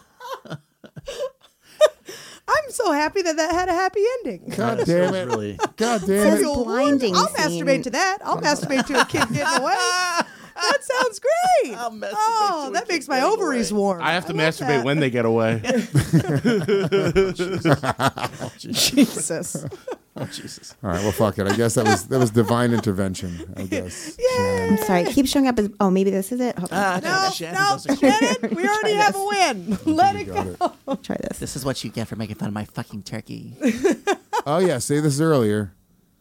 I'm so happy that had a happy ending. God damn it! Really. God damn it! Feel blinding I'll scene. masturbate to that. I'll masturbate to a kid getting away. That sounds great. I'll masturbate Oh, to a that kid makes my getting ovaries away. warm. I have to love masturbate that. when they get away. Jesus. Oh, Jesus. All right, well, fuck it. I guess that was divine intervention. I guess. I'm sorry. It keeps showing up as. Oh, maybe this is it. Hold on. No, Shannon no, doesn't- Shannon, we already have a win. Let it go. Try this. This is what you get for making fun of my fucking turkey. Oh yeah, say this earlier.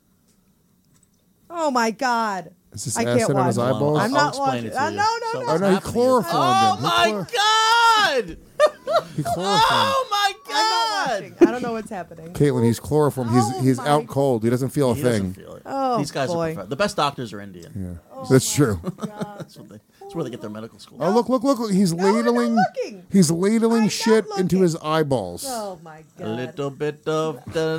Oh my God. Is this I can't acid on his watch. eyeballs? I'm I'll not explain watching. it to you. No. So Oh what's no, he happening is- chloroformed Oh him. my God! He chloroformed. Oh my I'm not God! watching. I don't know what's happening. Caitlin, he's chloroformed. He's Oh, out my- cold. He doesn't feel a He thing. doesn't feel it. Oh, These guys boy. are the best doctors are Indian. Yeah, that's true. That's where they get their medical school. Oh look! He's No, I'm not ladling. looking. He's ladling I'm not shit into looking. his eyeballs. Oh my A God. little bit of the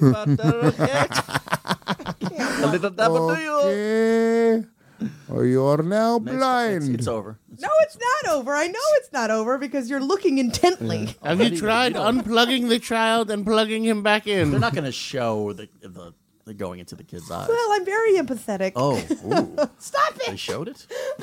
a little dab to you. Okay. Oh, you are now Next- blind. It's over. No, it's not over. I know it's not over because you're looking intently. Have you tried unplugging the child and plugging him back in? They're not going to show the going into the kid's eyes. Well, I'm very empathetic. Oh, ooh. Stop They it. showed it?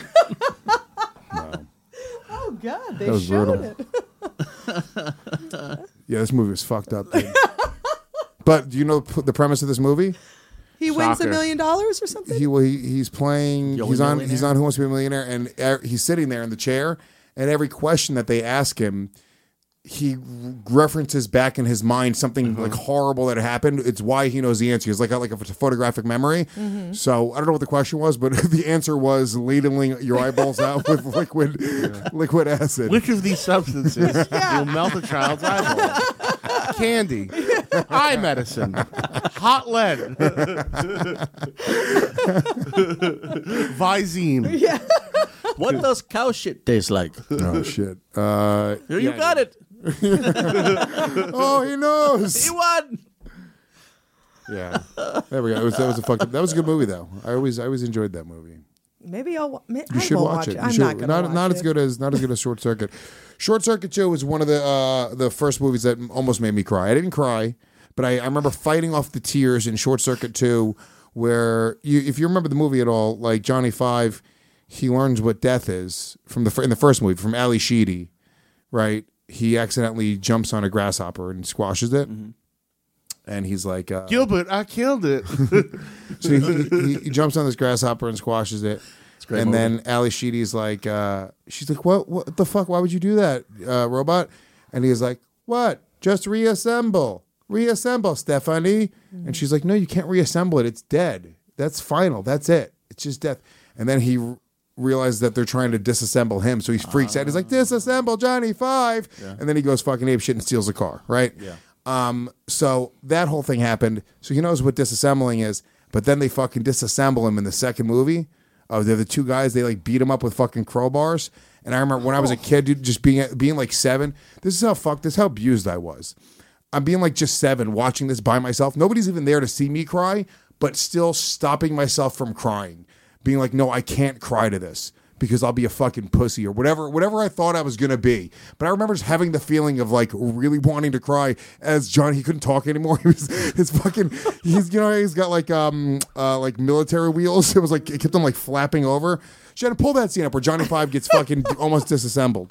Oh God, they That was showed brutal. it. Yeah, this movie was fucked up. Dude. But do you know the premise of this movie? He wins $1 Soccer. million or something. He's playing. The Only He's on Who Wants to Be a Millionaire, and he's sitting there in the chair. And every question that they ask him, he references back in his mind something like horrible that happened. It's why he knows the answer. He's like a photographic memory. So I don't know what the question was, but the answer was ladling your eyeballs out with liquid acid. Which of these substances will melt a child's eyeball? Candy, eye medicine, hot lead, Visine. What does cow shit taste like? Oh shit! Here, you got it. Oh, he knows. He won. Yeah, there we go. That was a good movie though. I always enjoyed that movie. Maybe I'll. You I should won't watch it. You I'm should. not gonna watch not it. as good as Short Circuit. Short Circuit 2 was one of the first movies that almost made me cry. I didn't cry, but I remember fighting off the tears in Short Circuit 2, where if you remember the movie at all, like Johnny Five, he learns what death is in the first movie from Ali Sheedy, right? He accidentally jumps on a grasshopper and squashes it. And he's like, Gilbert, I killed it. so he jumps on this grasshopper and squashes it. great And movie. then Ali Sheedy's like, she's like, what the fuck? Why would you do that, robot? And he's like, what? Just reassemble, Stephanie. And she's like, no, you can't reassemble it. It's dead. That's final. That's it. It's just death. And then he realizes that they're trying to disassemble him. So he freaks out. He's like, disassemble Johnny Five. Yeah. And then he goes fucking ape shit and steals a car, right? Yeah. So that whole thing happened. So he knows what disassembling is. But then they fucking disassemble him in the second movie. Oh, they're the two guys. They like beat him up with fucking crowbars. And I remember when I was a kid, dude, just being like 7. This is how abused I was. I'm being like just 7, watching this by myself. Nobody's even there to see me cry, but still stopping myself from crying. Being like, no, I can't cry to this because I'll be a fucking pussy or whatever I thought I was going to be. But I remember just having the feeling of like really wanting to cry as John, he couldn't talk anymore. He's got like military wheels. It was like, it kept on like flapping over. Shannon, pull that scene up where Johnny Five gets fucking almost disassembled.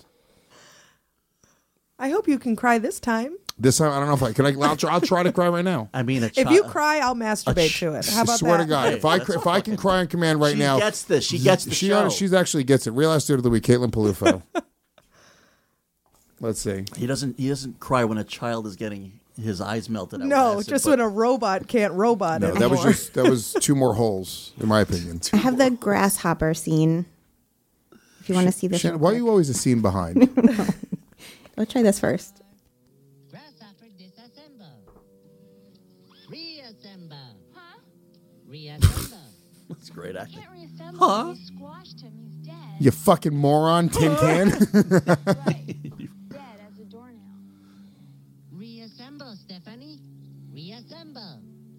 I hope you can cry this time. This time, I don't know if I can. I'll try to cry right now. I mean, if you cry, I'll masturbate to it. How about swear that? to God, if I can cry on command right now, she gets this. She gets the show. She actually gets it. Real Last Dude of the Week, Caitlin Palufo. Let's see. He doesn't cry when a child is getting his eyes melted out. No, just when a robot can't robot no, anymore. that was 2 more holes, in my opinion. I have the grasshopper scene. If you want to see this, Shannon, why are you always a scene behind? Let's try this first. Grasshopper disassemble. Reassemble. Huh? Reassemble. That's great acting. Can't reassemble. Huh? You squashed him. He's dead. You fucking moron, Tin Can. Right. Dead as a doornail. Reassemble, Stephanie. Reassemble.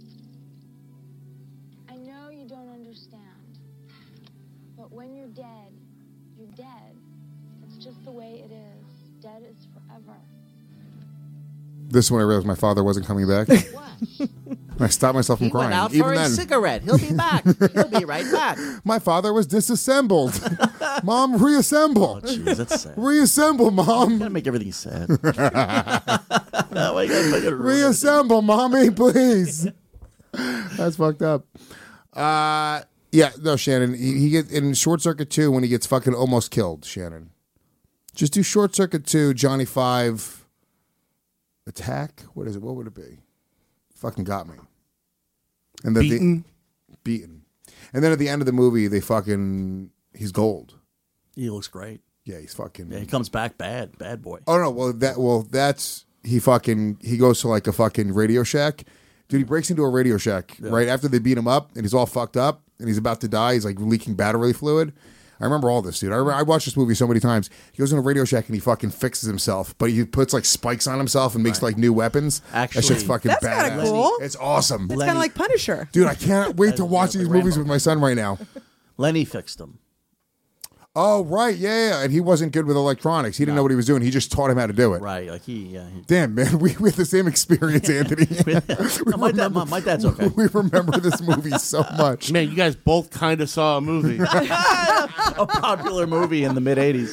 I know you don't understand, but when you're dead, you're dead. It's just the way it is. Dead is forever. This is when I realized my father wasn't coming back. I stopped myself from crying. Went out Even for then, a cigarette. He'll be back. He'll be right back. my father was disassembled. Mom, reassemble. Oh, jeez, that's sad. Reassemble, Mom. You gotta make everything sad. No, I gotta Reassemble, Mommy, please. That's fucked up. Yeah, no, Shannon. He gets in Short Circuit 2 when he gets fucking almost killed. Shannon, just do Short Circuit 2. Johnny Five. Attack. What is it? What would it be? Fucking got me. And then beaten. And then at the end of the movie, he's gold. He looks great. Yeah, he's fucking. Yeah, he comes back bad boy. Oh no, that's he goes to like a fucking Radio Shack. Dude, he breaks into a Radio Shack right after they beat him up, and he's all fucked up, and he's about to die. He's like leaking battery fluid. I remember all this, dude. I watched this movie so many times. He goes in a Radio Shack and he fucking fixes himself, but he puts like spikes on himself and makes like new weapons. Actually, that shit's fucking that's badass. kind of cool. It's awesome. It's kind of like Punisher. Dude, I can't wait to watch these movies with my son right now. Lenny fixed him. Oh, right. Yeah. And he wasn't good with electronics. He didn't know what he was doing. He just taught him how to do it. Right. Like Damn, man. We have the same experience, Anthony. My dad's okay. We remember this movie so much. Man, you guys both kind of saw a movie. A popular movie in the mid 80s.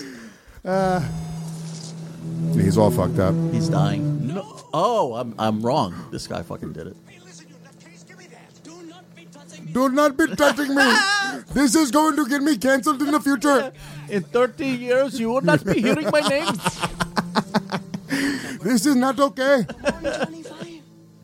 He's all fucked up. He's dying. No. Oh, I'm wrong. This guy fucking did it. Do not be touching me. This is going to get me canceled in the future. In 30 years, you will not be hearing my name. This is not okay. Come on, Johnny Five.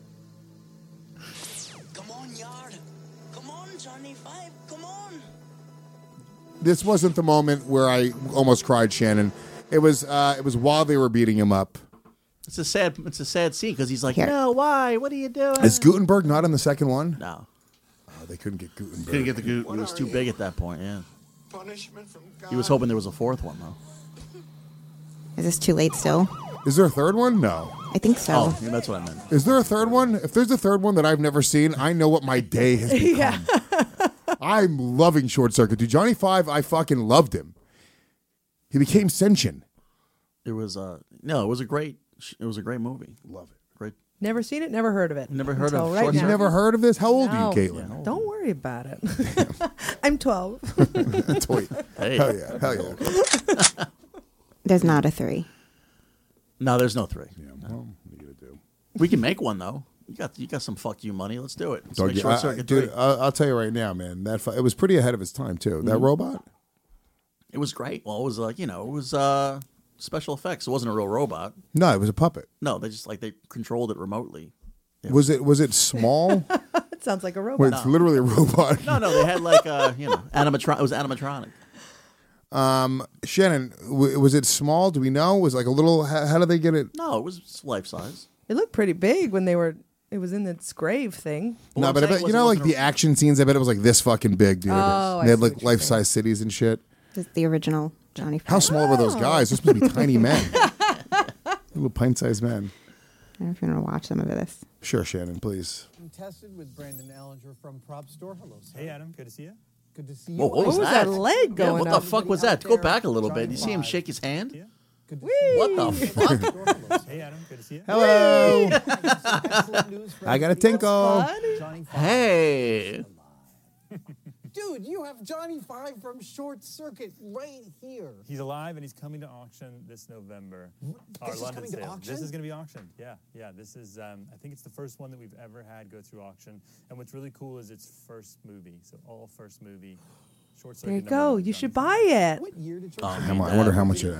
Come on, Yard. Come on, Johnny Five. Come on. This wasn't the moment where I almost cried, Shannon. It was while they were beating him up. It's a sad scene because he's like, no, why? What are you doing? Is Gutenberg not in the second one? No. They couldn't get Gutenberg. Couldn't get the Gut. He was too big at that point, yeah. Punishment from God. He was hoping there was a fourth one, though. Is this too late still? Is there a third one? No. I think so. Oh, yeah, that's what I meant. Is there a third one? If there's a third one that I've never seen, I know what my day has become. Yeah. I'm loving Short Circuit. Dude, Johnny Five, I fucking loved him. He became sentient. It was it was a great movie. Love it. Great. Never seen it, never heard of it. Never heard Until of right Short now. You never heard of this? How old are you, Caitlin? Yeah. Don't worry about it. I'm 12. Toy. Hey. Hell yeah. Hell yeah. There's not a 3. No, there's no 3. Yeah, well, what are you gonna do? We can make one though. You got some fuck you money. Let's do it. Let's Dog, make Short Circuit dude, 3. I'll tell you right now, man. It was pretty ahead of its time too. That robot. It was great. Well, it was it was special effects. It wasn't a real robot. No, it was a puppet. No, they just they controlled it remotely. Yeah. Was it small? It sounds like a robot. Wait, it's literally a robot. No, they had animatronic. It was animatronic. Shannon, was it small? Do we know? Was it like a little? How did they get it? No, it was life size. It looked pretty big when it was in its grave thing. No, but I bet, like the action scenes, I bet it was like this fucking big, dude. Oh, they had I see like what you're life-size cities and shit. This is the original Johnny Five. How small were those guys? Those must be tiny men. Little pint-sized men. I don't know if you want to watch some of this. Sure, Shannon, please. I'm tested with Brandon Ellinger from Prop Store. Hello, sir. Hey, Adam. Good to see you. Good to see you. Whoa, what was that? leg going What the fuck was that? Go back a little bit. You see him shake his hand? Yeah. What the fuck? Hey, Adam. Good to see you. Hello. Excellent news for I got a tinkle. Johnny Five. Hey. Dude, you have Johnny Five from Short Circuit right here. He's alive and he's coming to auction this November. Our This is London coming to sale. auction? This is going to be auctioned. Yeah. This is. I think it's the first one that we've ever had go through auction. And what's really cool is it's first movie. So all first movie. Short Circuit. There you go. You should buy it. What year did I wonder how much is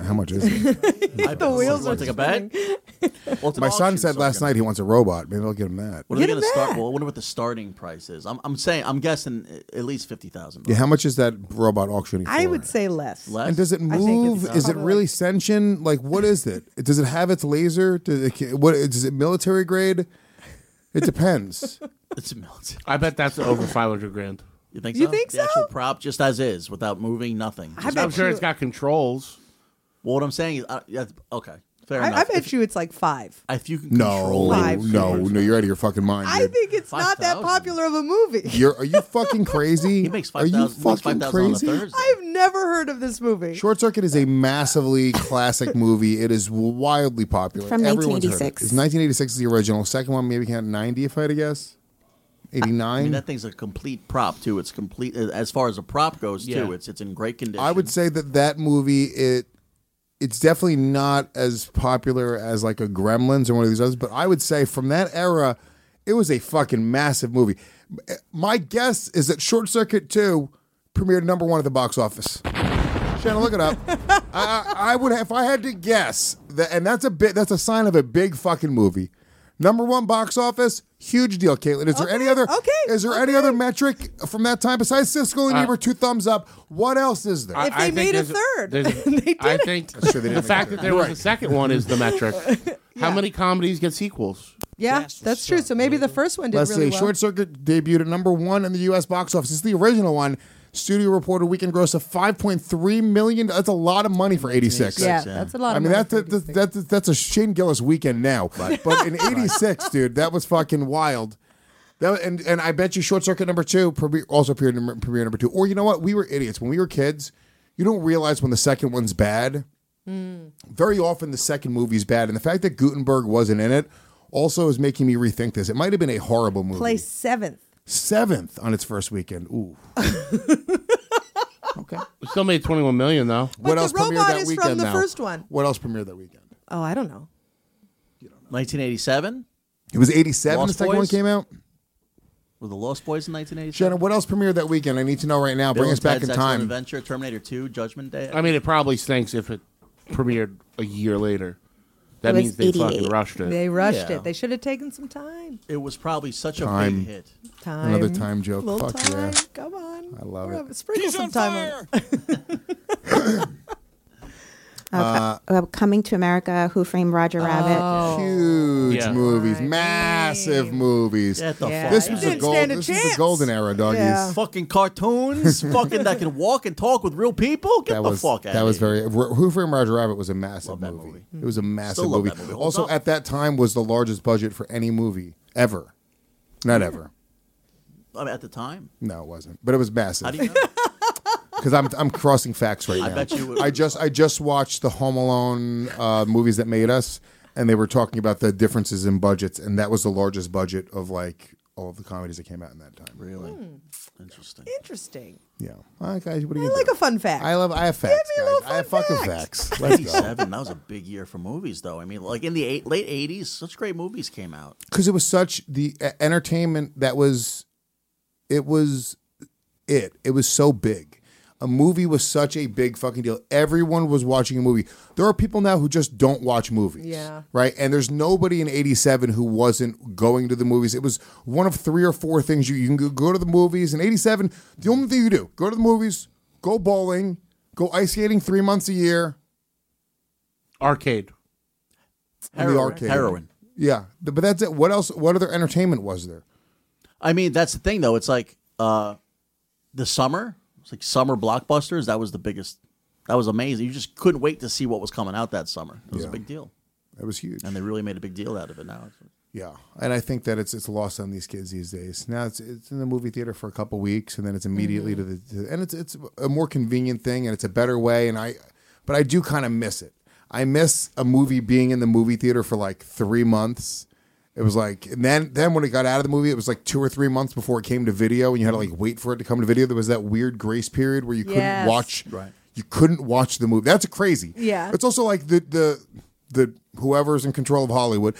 it? The wheels are take a bet. Well, My son said last night he wants a robot. Maybe I'll get him that. What are they going to start? Well, I wonder what the starting price is. I'm guessing at least $50,000. Yeah, how much is that robot auctioning for? I would say less. And does it I think move? it's Is it probably really sentient? Like, what is it? Does it have its laser? Is it military grade? It depends. It's a military. I bet that's over $500,000. You think You so? think the so? actual prop, just as is, without moving, nothing. I Just- bet I'm sure you- it's got controls. Well, what I'm saying is, yeah, okay, fair enough. I bet you it's like 5. If you can No, control it, no, you're out of your fucking mind. I Dude. think it's not that 5,000. popular of a movie. Are you fucking crazy? He makes Are you 5,000 makes fucking 5,000 on a crazy? Thursday. I've never heard of this movie. Short Circuit is a massively classic movie. It is wildly popular. From Everyone's heard it. 1986. It's 1986 is the original. Second one maybe count 90 if I had to guess. 89. I mean, that thing's a complete prop too. It's complete as far as a prop goes too. Yeah. It's in great condition. I would say that movie it's definitely not as popular as like a Gremlins or one of these others, but I would say from that era, it was a fucking massive movie. My guess is that Short Circuit 2 premiered #1 at the box office. Shannon, look it up. I would have, if I had to guess, and that's a sign of a big fucking movie. #1 box office, huge deal, Caitlin. Is there any other? Is there any other metric from that time besides Siskel and Ebert? 2 thumbs up. What else is there? If they made a third, they did I think That's true, they the didn't fact make that there was Right. a second one is the metric. How many comedies get sequels? Yeah, that's true. So maybe the first one did Let's really see. well. Short Circuit debuted at #1 in the U.S. box office. This is the original one. Studio reported weekend gross of $5.3 million. That's a lot of money for '86. Yeah, that's a lot. I of mean, money. that's a Shane Gillis weekend now. But in '86, dude, that was fucking wild. And I bet you Short Circuit #2 also appeared in premiere #2. Or you know what? We were idiots when we were kids. You don't realize when the second one's bad. Very often the second movie's bad, and the fact that Guttenberg wasn't in it also is making me rethink this. It might have been a horrible movie. Placed 7th. 7th on its first weekend. Ooh. Okay. It still made $21 million though. What the else premiered robot that is weekend from the now? first one. What else premiered that weekend? Oh, I don't know. 1987. It was 87 Lost the second one Boys? came out? Were the Lost Boys in 1987? Shannon, what else premiered that weekend? I need to know right now. Bill Bring and us back Ted's in Excellent time. Adventure, Terminator 2, Judgment Day. I mean, it probably stinks if it premiered a year later. That It was means they 88. fucking rushed it. They rushed Yeah. it. They should have taken some time. It was probably such a Time. big hit. Time. Another time joke. Little Fuck time. yeah. Come on. I love it. Sprinkle some time on it. Coming to America, Who Framed Roger Rabbit. Oh. Huge Yeah. movies. My Massive name. movies. Get the Yeah. fuck This out was of a here. Didn't stand a this was the chance. golden era, doggies. Yeah. Fucking cartoons, fucking that can walk and talk with real people. Get That the was fuck out. that was of here. very. Who Framed Roger Rabbit was a massive Love that movie. movie. It was a massive Still love movie. that movie. Holds Also, up. at that time, was the largest budget for any movie ever. Not ever. I mean, at the time. No, it wasn't. But it was massive. How do you know? Because I'm crossing facts right now. I bet you it I just watched the Home Alone movies that made us, and they were talking about the differences in budgets, and that was the largest budget of like all of the comedies that came out in that time. Really interesting. Interesting. Yeah. All right, guys, what do I you like a fun fact. I have facts, me a guys. little I have fun fucking fact. facts. Let's go. 87. That was a big year for movies, though. I mean, like in the late 80s, such great movies came out. Because it was such the entertainment that was, it was so big. A movie was such a big fucking deal. Everyone was watching a movie. There are people now who just don't watch movies. Yeah. Right? And there's nobody in 87 who wasn't going to the movies. It was one of 3 or 4 things. You can go to the movies. In 87, the only thing you do, go to the movies, go bowling, Go ice skating 3 months a year. Arcade. In the arcade. Heroin. Yeah, but that's it. What else? What other entertainment was there? I mean, that's the thing, though. It's like the summer. It's like summer blockbusters. That was the biggest. That was amazing. You just couldn't wait to see what was coming out that summer. It was a big deal. It was huge. And they really made a big deal out of it now. Yeah, and I think that it's lost on these kids these days. Now it's in the movie theater for a couple weeks, and then it's immediately and it's a more convenient thing, and it's a better way. But I do kind of miss it. I miss a movie being in the movie theater for like 3 months. It was like, and then when it got out of the movie, it was like 2 or 3 months before it came to video, and you had to like wait for it to come to video. There was that weird grace period where you couldn't watch. Right. You couldn't watch the movie. That's crazy. Yeah. It's also like the whoever's in control of Hollywood,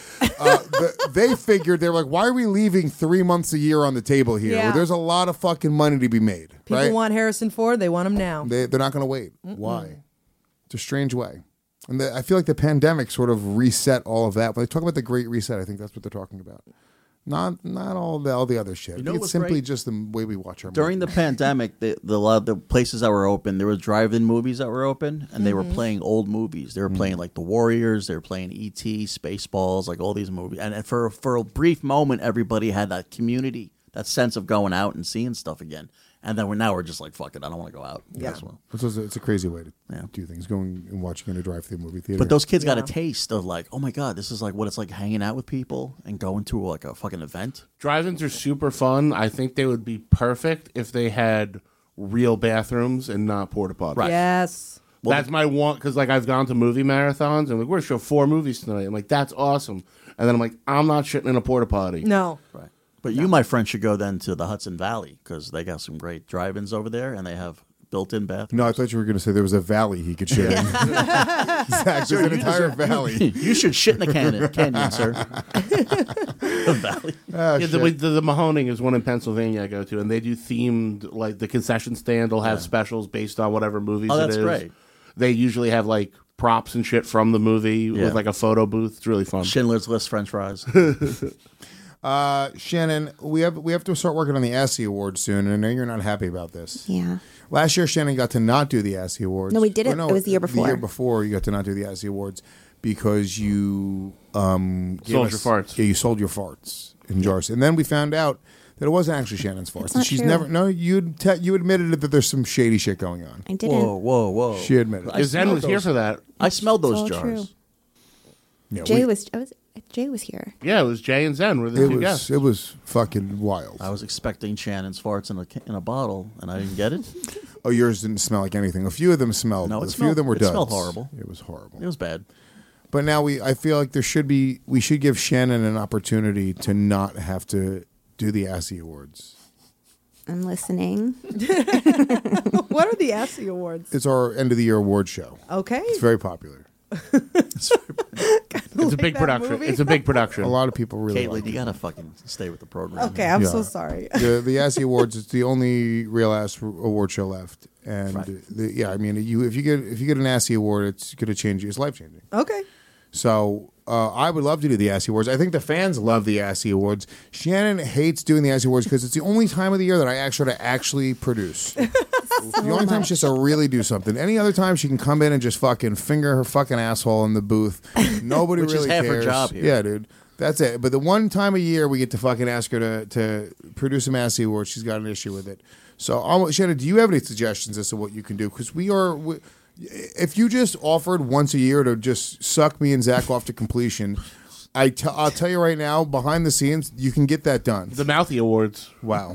they figured, they were like, why are we leaving 3 months a year on the table here? Yeah. Well, there's a lot of fucking money to be made. People right? want Harrison Ford. They want him now. They're not going to wait. Why? It's a strange way. And I feel like the pandemic sort of reset all of that. When they talk about the Great Reset, I think that's what they're talking about. Not all the other shit. You know it's what's simply great? just the way we watch our During the pandemic, a lot of the places that were open, there were drive-in movies that were open, and they were playing old movies. They were playing like The Warriors. They were playing E.T., Spaceballs, like all these movies. And for a brief moment, everybody had that community, that sense of going out and seeing stuff again. And then we're just like, fuck it, I don't want to go out. Yeah. It's a crazy way to do things, going and watching in a drive-through movie theater. But those kids got a taste of like, oh my God, this is like what it's like hanging out with people and going to like a fucking event. Drive-ins are super fun. I think they would be perfect if they had real bathrooms and not porta potties. Right. Yes. Well, that's my one, because like I've gone to movie marathons and like, we're going to show 4 movies tonight. I'm like, that's awesome. And then I'm like, I'm not shitting in a porta potty. No. Right. But you, my friend, should go then to the Hudson Valley because they got some great drive-ins over there, and they have built-in bathrooms. No, I thought you were going to say there was a valley he could shit in. Zach, there's an entire valley. You should shit in a canyon, sir. The valley. Oh, Yeah, the Mahoning is one in Pennsylvania I go to, and they do themed, like the concession stand will have specials based on whatever movies that's it is. great. They usually have like props and shit from the movie with like a photo booth. It's really fun. Schindler's List French fries. Shannon, we have to start working on the ASCII Awards soon, and I know you're not happy about this. Yeah. Last year, Shannon got to not do the ASCII Awards. No, we didn't. Or It was the year before. The year before, you got to not do the ASCII Awards because you sold your farts. Yeah, you sold your farts in jars, and then we found out that it wasn't actually Shannon's farts. That's And not she's true. never. No, you admitted it that there's some shady shit going on. I didn't. Whoa. She admitted it. Zen was here for that. I smelled those all jars. true. Yeah, Jay was here. Yeah, it was Jay and Zen were the two guests. It was fucking wild. I was expecting Shannon's farts in a bottle, and I didn't get it. Oh, yours didn't smell like anything. A few of them smelled. No, a few of them were it duds. smelled horrible. It was horrible. It was bad. But now I feel like we should give Shannon an opportunity to not have to do the ASCII Awards. I'm listening. What are the ASCII Awards? It's our end of the year award show. Okay. It's very popular. It's a big production. movie? It's a big production. A lot of people really Caitlin, like you it. gotta fucking stay with the program. Okay, I'm so Yeah. sorry. The ASCII Awards is the only real ass award show left, and I mean, if you get an ASCII award, it's going to change you. It's life changing. Okay. So I would love to do the ASCII Awards. I think the fans love the ASCII Awards. Shannon hates doing the ASCII Awards because it's the only time of the year that I actually produce. The only time she has to really do something. Any other time she can come in and just fucking finger her fucking asshole in the booth. Nobody Which is really half her cares. job here. Yeah, dude. That's it. But the one time a year we get to fucking ask her to produce some ASCII Awards, she's got an issue with it. So, Shannon, do you have any suggestions as to what you can do? Because if you just offered once a year to just suck me and Zach off to completion, I'll tell you right now, behind the scenes, you can get that done. The Mouthy Awards. Wow.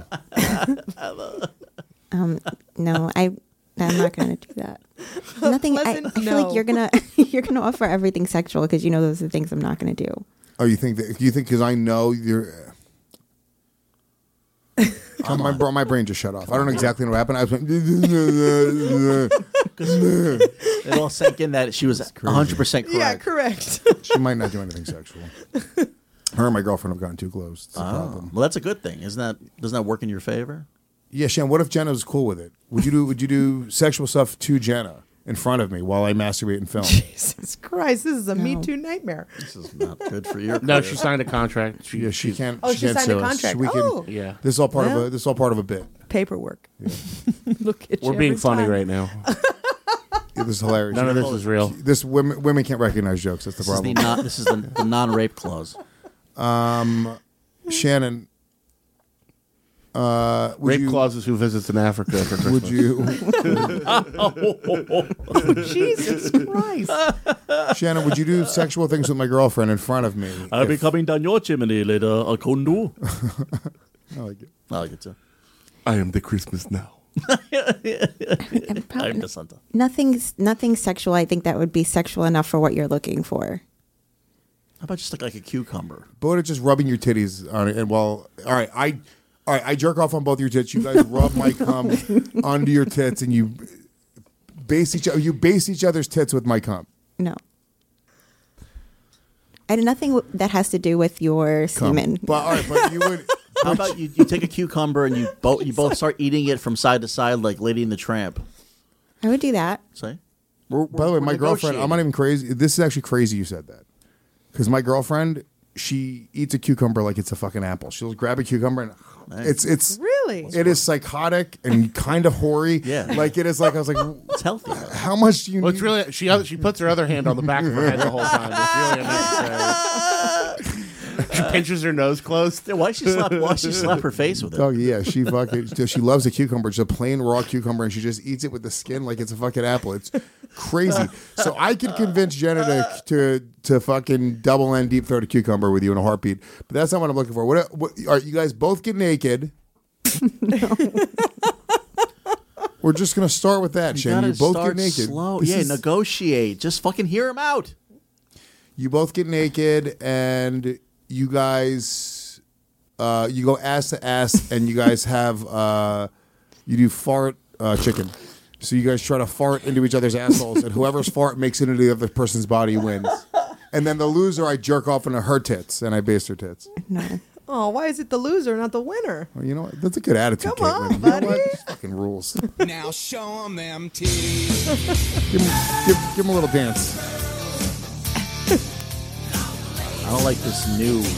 No, I'm not going to do that. Nothing. I feel like you're gonna offer everything sexual because you know those are the things I'm not going to do. Oh, you think because I know you're. My brain just shut off. I don't know exactly what happened. I was like, It all sank in that she was 100% correct. Yeah, correct. she might not do anything sexual. Her and my girlfriend have gotten too close. It's a problem. Well, that's a good thing. Doesn't that work in your favor? Yeah, Shan, what if Jenna was cool with it? Would you do sexual stuff to Jenna in front of me while I masturbate and film? Jesus Christ, this is a Me Too nightmare. This is not good for your No, career. she signed a contract. She can't. Oh, she can't signed a sue us. contract. We can- Oh. Yeah. This is all part Well. of a bit. Paperwork. Look at We're you being every funny time. right now. This is hilarious. None of this is real. This women can't recognize jokes. That's the problem. This is the non-rape clause. Shannon, rape clauses who visits in Africa for Christmas. Would you? Jesus Christ. Shannon, would you do sexual things with my girlfriend in front of me? I'll be coming down your chimney later, a kundu. I like it. I like it too. I am the Christmas now. I'm the Santa. Nothing sexual. I think that would be sexual enough for what you're looking for. How about just like a cucumber? But just rubbing your titties on it, and all right, I jerk off on both your tits. You guys rub my cum onto your tits, and you base each other's tits with my cum. No. And nothing that has to do with your semen. But all right, but you would. How about you take a cucumber and you both start eating it from side to side like Lady and the Tramp? I would do that. Say. By the way, my girlfriend. I'm not even crazy. This is actually crazy. You said that because my girlfriend, she eats a cucumber like it's a fucking apple. She'll grab a cucumber and it's really it is psychotic and kind of hoary. Yeah, like it is like I was like it's healthy. How much do you? Well, need? it's really she puts her other hand on the back of her head the whole time. It's really unnecessary. She pinches her nose closed. Yeah, why she slap her face with it? Oh yeah, she loves a cucumber. It's a plain raw cucumber, and she just eats it with the skin like it's a fucking apple. It's crazy. So I could convince Jenna to fucking double end deep throat a cucumber with you in a heartbeat. But that's not what I'm looking for. What all right, you guys both get naked. We're just gonna start with that, Shannon. You both get naked. Slow. Negotiate. Just fucking hear him out. You both get naked and you guys you go ass to ass and you guys have you do fart chicken. So you guys try to fart into each other's assholes and whoever's fart makes it into the other person's body wins. And then the loser, I jerk off into her tits and I baste her tits. No. Oh, why is it the loser, not the winner? Well, you know what? That's a good attitude, Come on, Caitlin. buddy. You know what? Just fucking rules. Now show them titties. Give him a little dance. I don't like this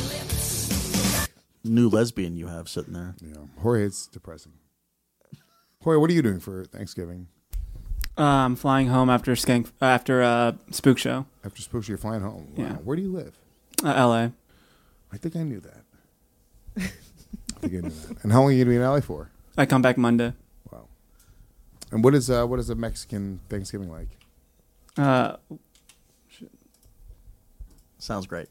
new lesbian you have sitting there. Yeah, Jorge, it's depressing. Jorge, what are you doing for Thanksgiving? I'm flying home after Spook Show. After Spook Show, you're flying home. Wow. Yeah. Where do you live? LA. I think I knew that. And how long are you going to be in LA for? I come back Monday. Wow. And what is a Mexican Thanksgiving like? Sounds great.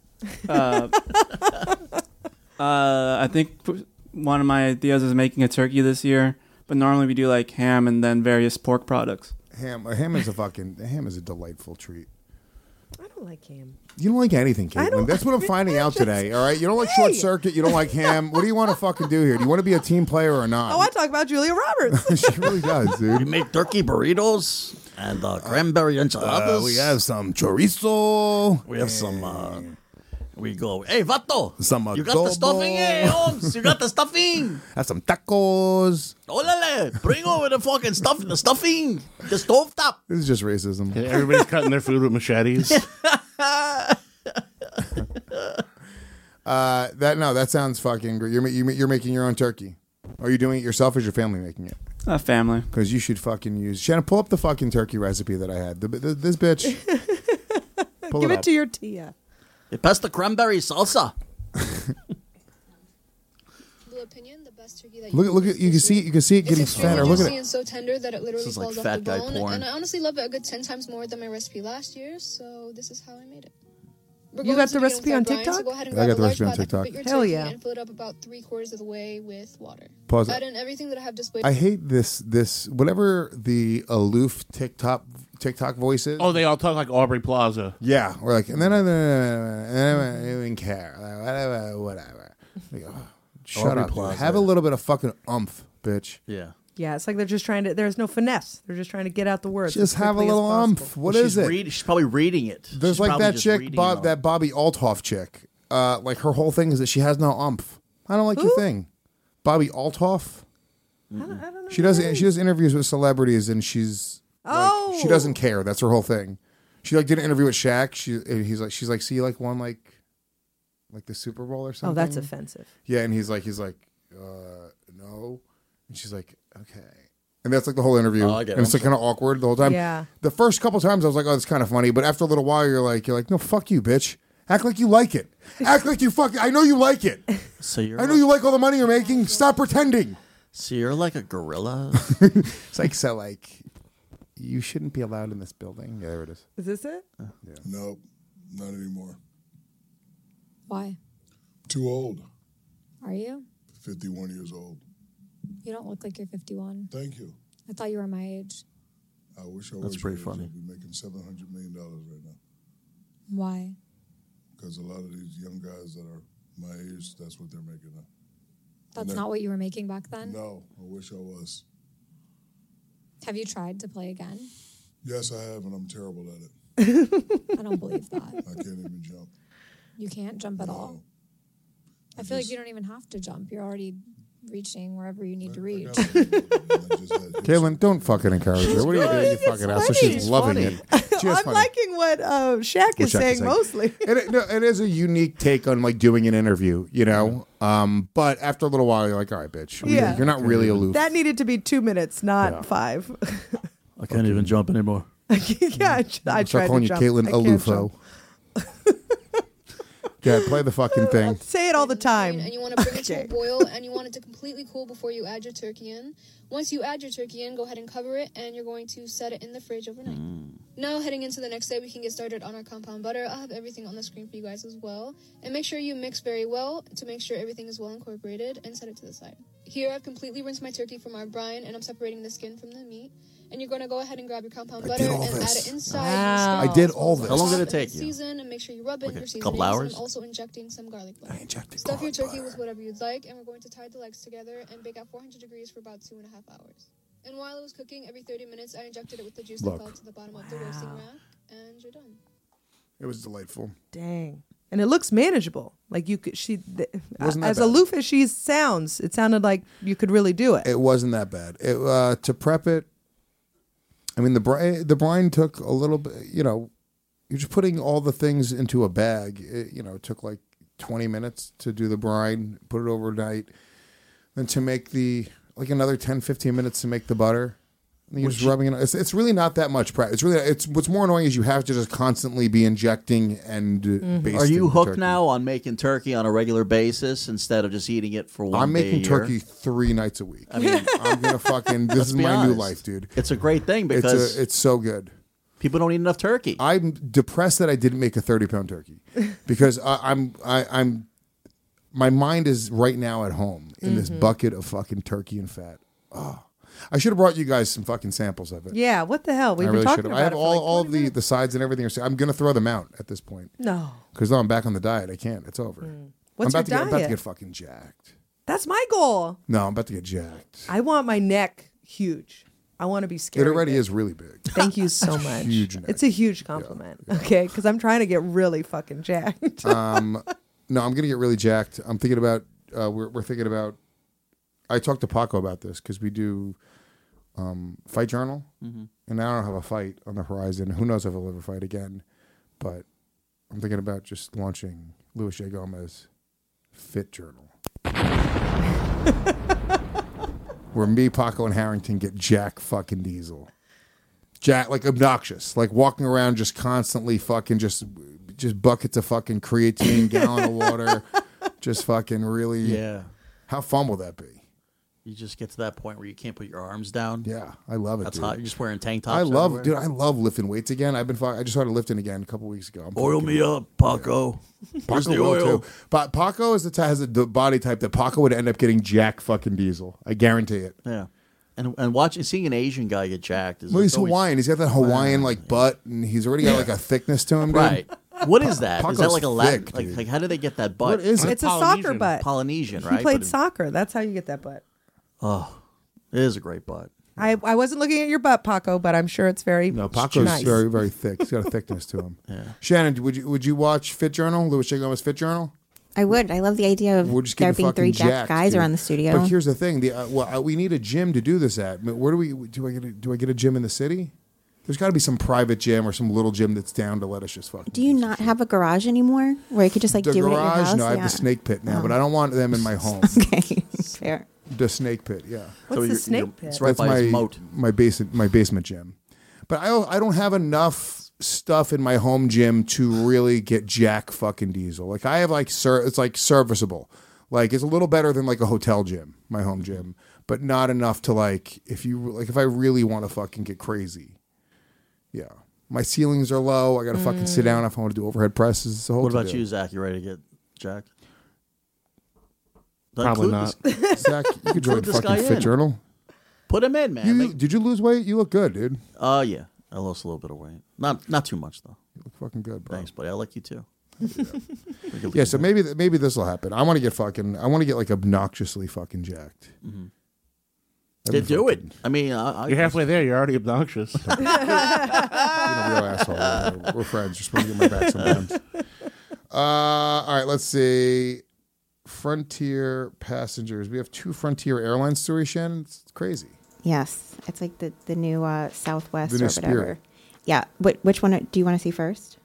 I think one of my ideas is making a turkey this year, but normally we do like ham and then various pork products. Ham is a delightful treat. I don't like ham. You don't like anything, Caitlin. That's what I'm finding out today. All right, you don't like Short Circuit. You don't like ham. What do you want to fucking do here? Do you want to be a team player or not? Oh, I talk about Julia Roberts. She really does, dude. We make turkey burritos and cranberry enchiladas. We have some chorizo. We have some. We go, hey, vato. Some you got the stuffing, hey, Holmes. You got the stuffing. Have some tacos. Olale, bring over the fucking stuffing. The stuffing. The stove top. This is just racism. Yeah, everybody's cutting their food with machetes. That sounds fucking great. You're making your own turkey. Are you doing it yourself or is your family making it? Family. Because you should fucking use... Shannon, pull up the fucking turkey recipe that I had. This bitch. Give it to your tia. It passed the cranberry salsa. Opinion, the best turkey that Look at you can see it getting fatter. Look at it. And so tender that it literally like falls fat off the guy bone. porn. And I honestly love it a good 10 times more than my recipe last year. So this is how I made it. You got the recipe on TikTok? So go ahead and I grab got the a recipe on large pot, TikTok. put your Hell turkey yeah. And fill it up about 3/4 of the way with water. Pause. Add in everything that I have displayed. I hate this whatever the aloof TikTok voices. Oh, they all talk like Aubrey Plaza. Yeah, we're like, and then I don't even care. Whatever. Like, oh, shut Aubrey up. Plaza. Have a little bit of fucking umph, bitch. Yeah. Yeah, it's like they're just trying to. There's no finesse. They're just trying to get out the words. Just as have a quickly as little possible. umph. What is it? She's probably reading it. There's She's like probably that just chick, reading it all. that Bobby Althoff chick. Like her whole thing is that she has no umph. I don't like your thing. Bobby Althoff. I don't know. She does interviews with celebrities and she's like, she doesn't care. That's her whole thing. She like did an interview with Shaq. She's like, see, like won like the Super Bowl or something. Oh, that's offensive. Yeah, and he's like, no. And she's like, okay. And that's like the whole interview. Oh, I get and it's it. like kind of awkward the whole time. Yeah. The first couple times I was like, oh, that's kind of funny. But after a little while, you're like, no, fuck you, bitch. Act like you like it. Act like you fucking. I know you like it. So you're I know you like all the money you're making. Stop pretending. So you're like a gorilla. It's like so like. You shouldn't be allowed in this building. Yeah, there it is. Is this it? Yeah. Nope, not anymore. Why? Too old. Are you? 51 years old. You don't look like you're 51. Thank you. I thought you were my age. I wish I That's was. pretty your age. funny. I'd be making $700 million right now. Why? Because a lot of these young guys that are my age, that's what they're making now. That's not what you were making back then? No, I wish I was. Have you tried to play again? Yes, I have, and I'm terrible at it. I don't believe that. I can't even jump. You can't jump at all? I feel like you don't even have to jump. You're already reaching wherever you need to reach. Caitlin, don't fucking encourage her. What are you doing, you fucking ass? So she's loving it. She is I'm funny. liking what Shaq is saying mostly. It is a unique take on like doing an interview, you know. But after a little while, you're like, all right, bitch, Yeah. you're not really aloof. That needed to be 2 minutes, not 5. I can't even jump anymore. Yeah, I Start tried calling to you jump. Caitlin I can't Alufo. Yeah, play the fucking thing. Say it all the time. And you want to bring it to a boil, and you want it to completely cool before you add your turkey in. Once you add your turkey in, go ahead and cover it, and you're going to set it in the fridge overnight. Now, heading into the next day, we can get started on our compound butter. I'll have everything on the screen for you guys as well. And make sure you mix very well to make sure everything is well incorporated, and set it to the side. Here, I've completely rinsed my turkey from our brine, and I'm separating the skin from the meat. And you're going to go ahead and grab your compound butter and add it inside. Wow. I did all this. How long did it take you? Season and make sure you rub it in your seasoning. couple hours? And also injecting some garlic butter. Stuff your turkey with whatever you'd like, and we're going to tie the legs together and bake at 400 degrees for about 2.5 hours. And while it was cooking, every 30 minutes, I injected it with the juice that fell to the bottom of the roasting rack, and you're done. It was delightful. Dang. And it looks manageable. Like you could, Wasn't that as bad. aloof as she sounds, it sounded like you could really do it. It wasn't that bad. To prep it, I mean, the brine took a little bit, you know, you're just putting all the things into a bag. It took like 20 minutes to do the brine, put it overnight. Then to make like another 10, 15 minutes to make the butter. And you're just rubbing it. It's really not that much prep. It's what's more annoying is you have to just constantly be injecting and basting. Are you the hooked turkey. now on making turkey on a regular basis instead of just eating it for one I'm day making a year? turkey 3 nights a week. I mean, I'm gonna fucking. This let's is be my new honest. life, dude. It's a great thing because it's so good. People don't eat enough turkey. I'm depressed that I didn't make a 30-pound turkey because I'm my mind is right now at home in this bucket of fucking turkey and fat. Oh, I should have brought you guys some fucking samples of it. Yeah, what the hell? We've I been really talking should have. about I have it for all of the sides and everything. I'm gonna throw them out at this point. No. Because I'm back on the diet. I can't. It's over. What's I'm your about to get, I'm about to diet? get fucking jacked. That's my goal. No, I'm about to get jacked. I want my neck huge. I want to be It scary. already big. is really big. Thank you so much. Huge neck. It's a huge compliment. Okay, because I'm trying to get really fucking jacked. No, I'm gonna get really jacked. I'm thinking about. We're thinking about. I talked to Paco about this because we do Fight Journal, and I don't have a fight on the horizon. Who knows if I'll ever fight again? But I'm thinking about just launching Luis J. Gomez Fit Journal, where me, Paco, and Harrington get Jack fucking Diesel. Jack, like obnoxious, like walking around just constantly fucking just buckets of fucking creatine, gallon of water, just fucking really. Yeah. How fun will that be? You just get to that point where you can't put your arms down. Yeah, I love it. That's dude. hot. You're just wearing tank tops. I love everywhere. lifting weights again. I just started lifting again a couple weeks ago. Oil me up, Paco. Where's Paco the will oil? too. But Paco has the body type that Paco would end up getting Jack fucking Diesel. I guarantee it. Yeah. And seeing an Asian guy get jacked is Well, he's always- Hawaiian. He's got that Hawaiian like butt, and he's already got like a thickness to him. Dude. Right. What is that? Is Paco's that like a Latin? thick, Like, dude. like how do they get that butt? What is it? It's a soccer butt. Polynesian, He right? played But- soccer. That's how you get that butt. Oh, it is a great butt. I wasn't looking at your butt, Paco, but I'm sure it's very No, Paco's nice. very, very thick. He's got a thickness to him. Yeah. Shannon, would you watch Fit Journal? Luis J. Gomez Fit Journal? I would. I love the idea of We're just there getting being 3 fucking jacked guys dude. around the studio. But here's the thing: we need a gym to do this at. Where do I get a gym in the city? There's got to be some private gym or some little gym that's down to let us just fucking. Do you not have a garage anymore where you could just like The do it at your garage? house? No, I have Yeah. the snake pit now, Oh. but I don't want them in my home. Okay, fair. The snake pit, yeah. What's the snake pit? It's right by his moat. My basement gym. But I don't have enough stuff in my home gym to really get jack fucking diesel. Like I have like it's like serviceable. Like it's a little better than like a hotel gym, my home gym, but not enough to like if I really want to fucking get crazy. Yeah. My ceilings are low. I got to fucking sit down if I want to do overhead presses. It's a whole What about to-do. you, Zach? You ready to get jacked? Probably not. Zach, you could join Include this fucking guy Fit in. Journal. Put him in, man. Did you lose weight? You look good, dude. Yeah. I lost a little bit of weight. Not too much though. You look fucking good, bro. Thanks, buddy. I like you too. Yeah, so maybe this will happen. I want to get like obnoxiously fucking jacked. Mm-hmm. That'd be Do it. fucking- I mean, You're halfway there. You're already obnoxious. You're a real asshole. We're friends. You're supposed to get my back sometimes. All right, let's see. Frontier passengers. We have 2 Frontier Airlines stories, Shannon. It's crazy. Yes, it's like the new Southwest The new or whatever. Spirit. Yeah, which one do you want to see first?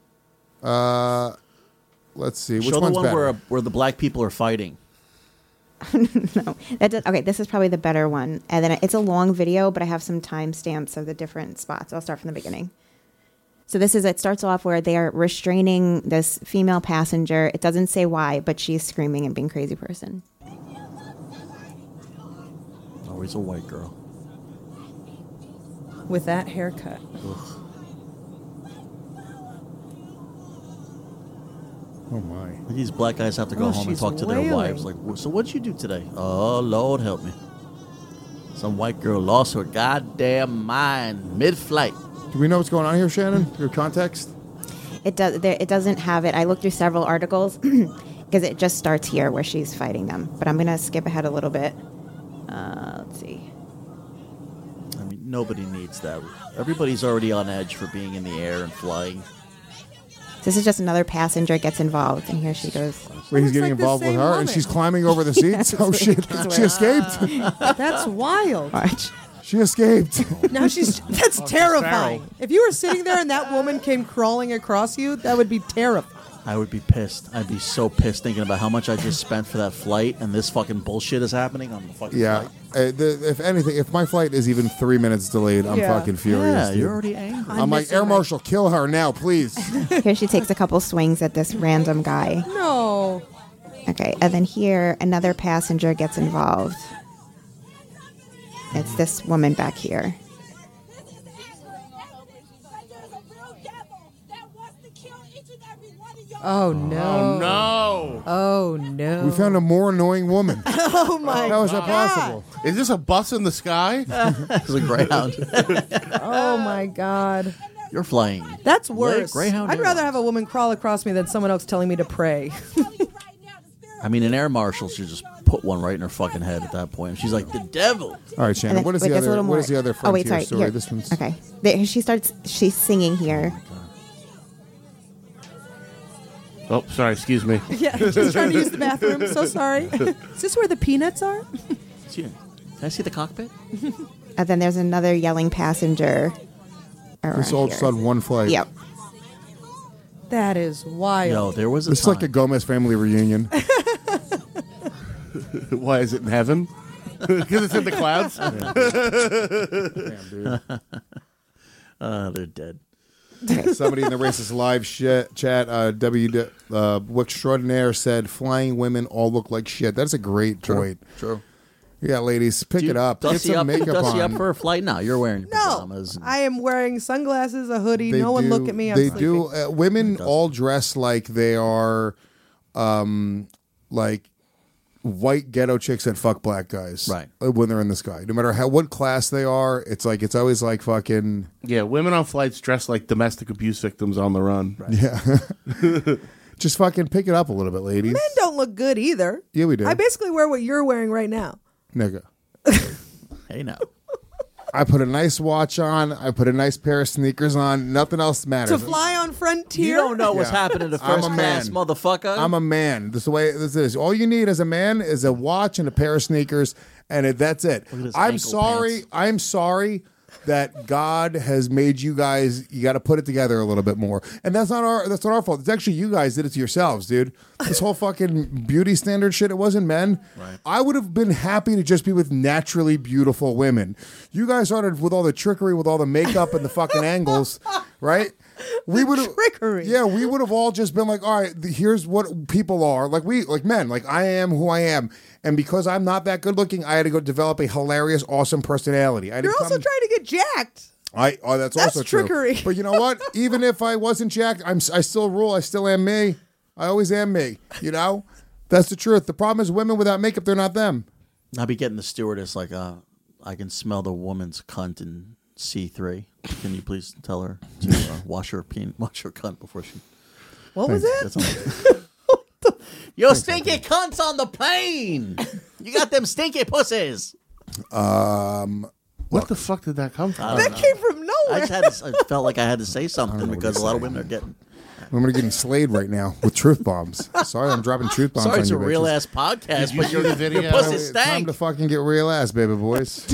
Let's see. Which show the one's one better? where the black people are fighting. No, okay. This is probably the better one, and then it's a long video, but I have some timestamps of the different spots. I'll start from the beginning. So it starts off where they are restraining this female passenger. It doesn't say why, but she's screaming and being a crazy person. Always a white girl. With that haircut. Ugh. Oh my! These black guys have to go home and she's talk to their wailing. wives. Like, so what'd you do today? Oh Lord, help me! Some white girl lost her goddamn mind mid-flight. Do we know what's going on here, Shannon? Your context? It doesn't have it. I looked through several articles because it just starts here where she's fighting them. But I'm gonna skip ahead a little bit. Let's see. I mean, nobody needs that. Everybody's already on edge for being in the air and flying. This is just another passenger gets involved, and here she goes. Wait, he's getting like the involved with same her, and woman. she's climbing over the seats. Oh shit! She escaped. That's wild. Watch. She escaped. Now that's terrifying. If you were sitting there and that woman came crawling across you, that would be terrifying. I would be pissed. I'd be so pissed thinking about how much I just spent for that flight, and this fucking bullshit is happening on the fucking Yeah. flight. If anything, if my flight is even 3 minutes delayed, I'm Yeah. fucking furious. Yeah, dude. you're already angry. I'm like, Air Marshal, kill her now, please. Here she takes a couple swings at this random guy. No. Okay, and then here another passenger gets involved. It's this woman back here. Oh no. Oh, no. Oh no. We found a more annoying woman. Oh my How is that God. possible? Is this a bus in the sky? It's a Greyhound. Oh my God. You're flying. That's worse. Greyhound I'd rather Airlines. have a woman crawl across me than someone else telling me to pray. I mean, an air marshal should just put one right in her fucking head at that point. She's like, the devil. All right, Shannon. And What is wait, the there's a other? little What more. is the other Oh Frontier wait, sorry. story? Here. This one's Okay. She's singing here. Oh, sorry. Excuse me. Yeah, just trying to use the bathroom. So sorry. Is this where the peanuts are? Can I see the cockpit? And then there's another yelling passenger. This around all here. just on one flight. Yep. That is wild. Yo, there was a This is time. like a Gomez family reunion. Why is it in heaven? Because it's in the clouds. Damn, dude. They're dead. Somebody in the racist live chat, Extraordinaire said, "Flying women all look like shit." That's a great point. True. Yeah, ladies, pick it up. Get Dusty some up, makeup dusty on. up for a flight? No, you're wearing No, pajamas. I am wearing sunglasses, a hoodie. They No one do- look at me. I'm They sleeping. do. Women all dress like they are, like white ghetto chicks that fuck black guys. Right. When they're in the sky, no matter what class they are, it's always like fucking. Yeah, women on flights dress like domestic abuse victims on the run. Right. Yeah. Just fucking pick it up a little bit, ladies. Men don't look good either. Yeah, we do. I basically wear what you're wearing right now. Nigga. Hey, now. I put a nice watch on. I put a nice pair of sneakers on. Nothing else matters. To fly on Frontier. You don't know what's Yeah. happening to I'm first a class, man. motherfucker. I'm a man. This is the way this is. All you need as a man is a watch and a pair of sneakers, and that's it. Look at his I'm ankle sorry. pants. I'm sorry. that God has made you guys. You got to put it together a little bit more, and that's not our fault. It's actually you guys did it to yourselves, dude. This whole fucking beauty standard shit. It wasn't men. Right. I would have been happy to just be with naturally beautiful women. You guys started with all the trickery, with all the makeup and the fucking angles, right? We would have trickery. Yeah, we would have all just been like, all right, here's what people are. Like men, like I am who I am. And because I'm not that good looking, I had to go develop a hilarious, awesome personality. You're also trying to get jacked. That's also trickery. True. But you know what? Even if I wasn't jacked, I still rule. I still am me. I always am me. You know? That's the truth. The problem is women without makeup, they're not them. I'll be getting the stewardess like, I can smell the woman's cunt in C3. Can you please tell her to wash her cunt before she... What was that? Yo, stinky cunts on the plane. You got them stinky pussies. What the fuck did that come from? That came from nowhere. I felt like I had to say something because a lot of women are getting... Women are getting slayed right now with truth bombs. Sorry, I'm dropping truth bombs on you. Sorry, it's a bitches. real ass podcast, but see the video? your pussy Time stank. to fucking get real ass, baby boys.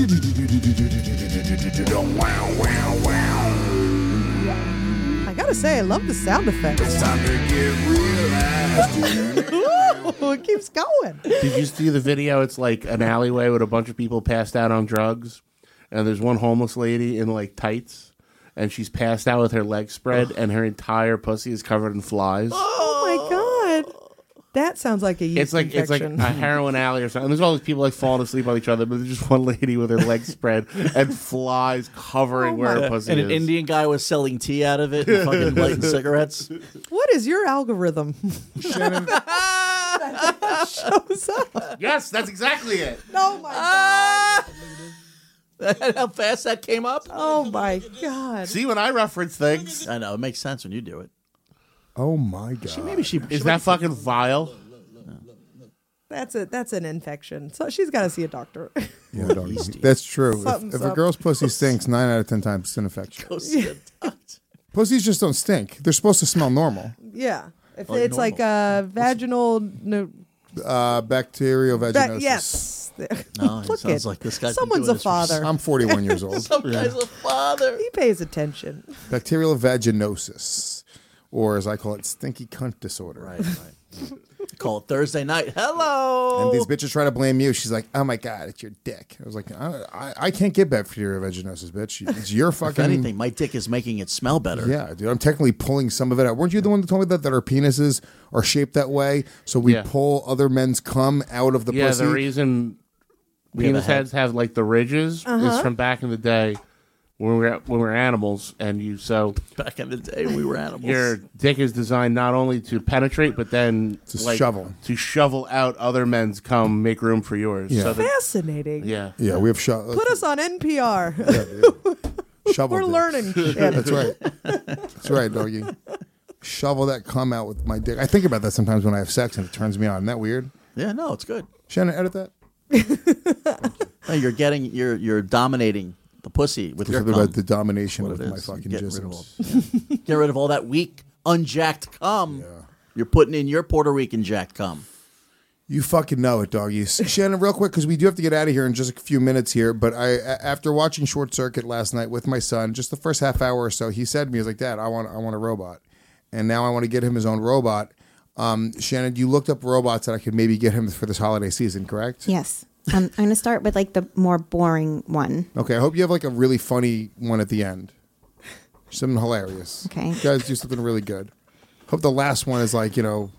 I gotta say, I love the sound effects. It's time to get real ass. Ooh, it keeps going. Did you see the video? It's like an alleyway with a bunch of people passed out on drugs, and there's one homeless lady in like tights, and she's passed out with her legs spread, and her entire pussy is covered in flies. Oh my god, that sounds like a yeast It's like infection. a heroin alley or something. And there's all these people like falling asleep on each other, but there's just one lady with her legs spread and flies covering where her pussy And is. an Indian guy was selling tea out of it and fucking lighting cigarettes. What is your algorithm? Shannon, Shows up. Yes, that's exactly it. Oh my god. How fast that came up? Oh my god. See, when I reference things, I know, it makes sense when you do it. oh my god. Maybe she is that fucking vile? That's an infection. So she's got to see a doctor. Yeah, doggy. That's true. Something's If a up. girl's pussy stinks, 9 out of 10 times it's an infection. Go see a doctor. Pussies just don't stink. They're supposed to smell normal. Yeah. If Like it's like vaginal Bacterial vaginosis. yes. No, it Look sounds it. like this guy's been Someone's doing a this for father. I'm 41 years old. Some guy's a father. He pays attention. Bacterial vaginosis, or as I call it, stinky cunt disorder. Right. Call it Thursday night. Hello. And these bitches try to blame you. She's like, "Oh my god, it's your dick." I was like, "I can't get bacterial vaginosis, bitch. It's your fucking." If anything, my dick is making it smell better. Yeah, dude. I'm technically pulling some of it out. Weren't you the one that told me that our penises are shaped that way, so we pull other men's cum out of the pussy? The reason penis heads have like the ridges is from back in the day when we were animals, and back in the day we were animals. Your dick is designed not only to penetrate, but then to shovel out other men's cum, make room for yours. Yeah. So that, Fascinating. yeah, we have shovel. Put us on NPR. Shovel. We're dicks. learning shit. That's right. That's right, doggy. Shovel that cum out with my dick. I think about that sometimes when I have sex and it turns me on. Isn't that weird? Yeah, no, it's good. Shannon, edit that. No, you're dominating the pussy with your Something cum. about the domination What of it my is. fucking Get rid of jisms. Get rid of all that weak, unjacked cum. You're putting in your Puerto Rican jacked cum. You fucking know it, doggies. Shannon, real quick, because we do have to get out of here in just a few minutes here, but after watching Short Circuit last night with my son, just the first half hour or so, he said to me, he was like, "Dad, I want a robot." And now I want to get him his own robot. Shannon, you looked up robots that I could maybe get him for this holiday season, correct? Yes. I'm going to start with like the more boring one. Okay, I hope you have like a really funny one at the end. Something hilarious. Okay. You guys do something really good. Hope the last one is like, Sport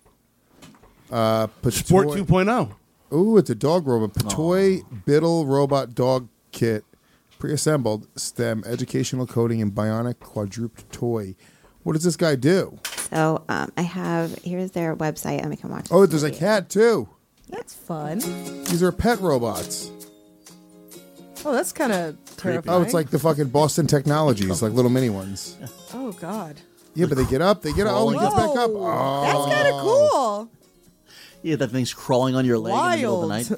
Patoy. 2.0. Ooh, it's a dog robot. Patoy Biddle Robot Dog Kit. Pre-assembled STEM educational coding and bionic quadruped toy. What does this guy do? So here's their website, and we can watch. Oh, there's a cat too. That's fun. These are pet robots. Oh, that's kind of terrifying. Oh, it's like the fucking Boston Technologies, like little mini ones. Oh God. Yeah, but they get up. Oh, he gets back up. Whoa, Oh. that's kind of cool. Yeah, that thing's crawling on your leg in the middle of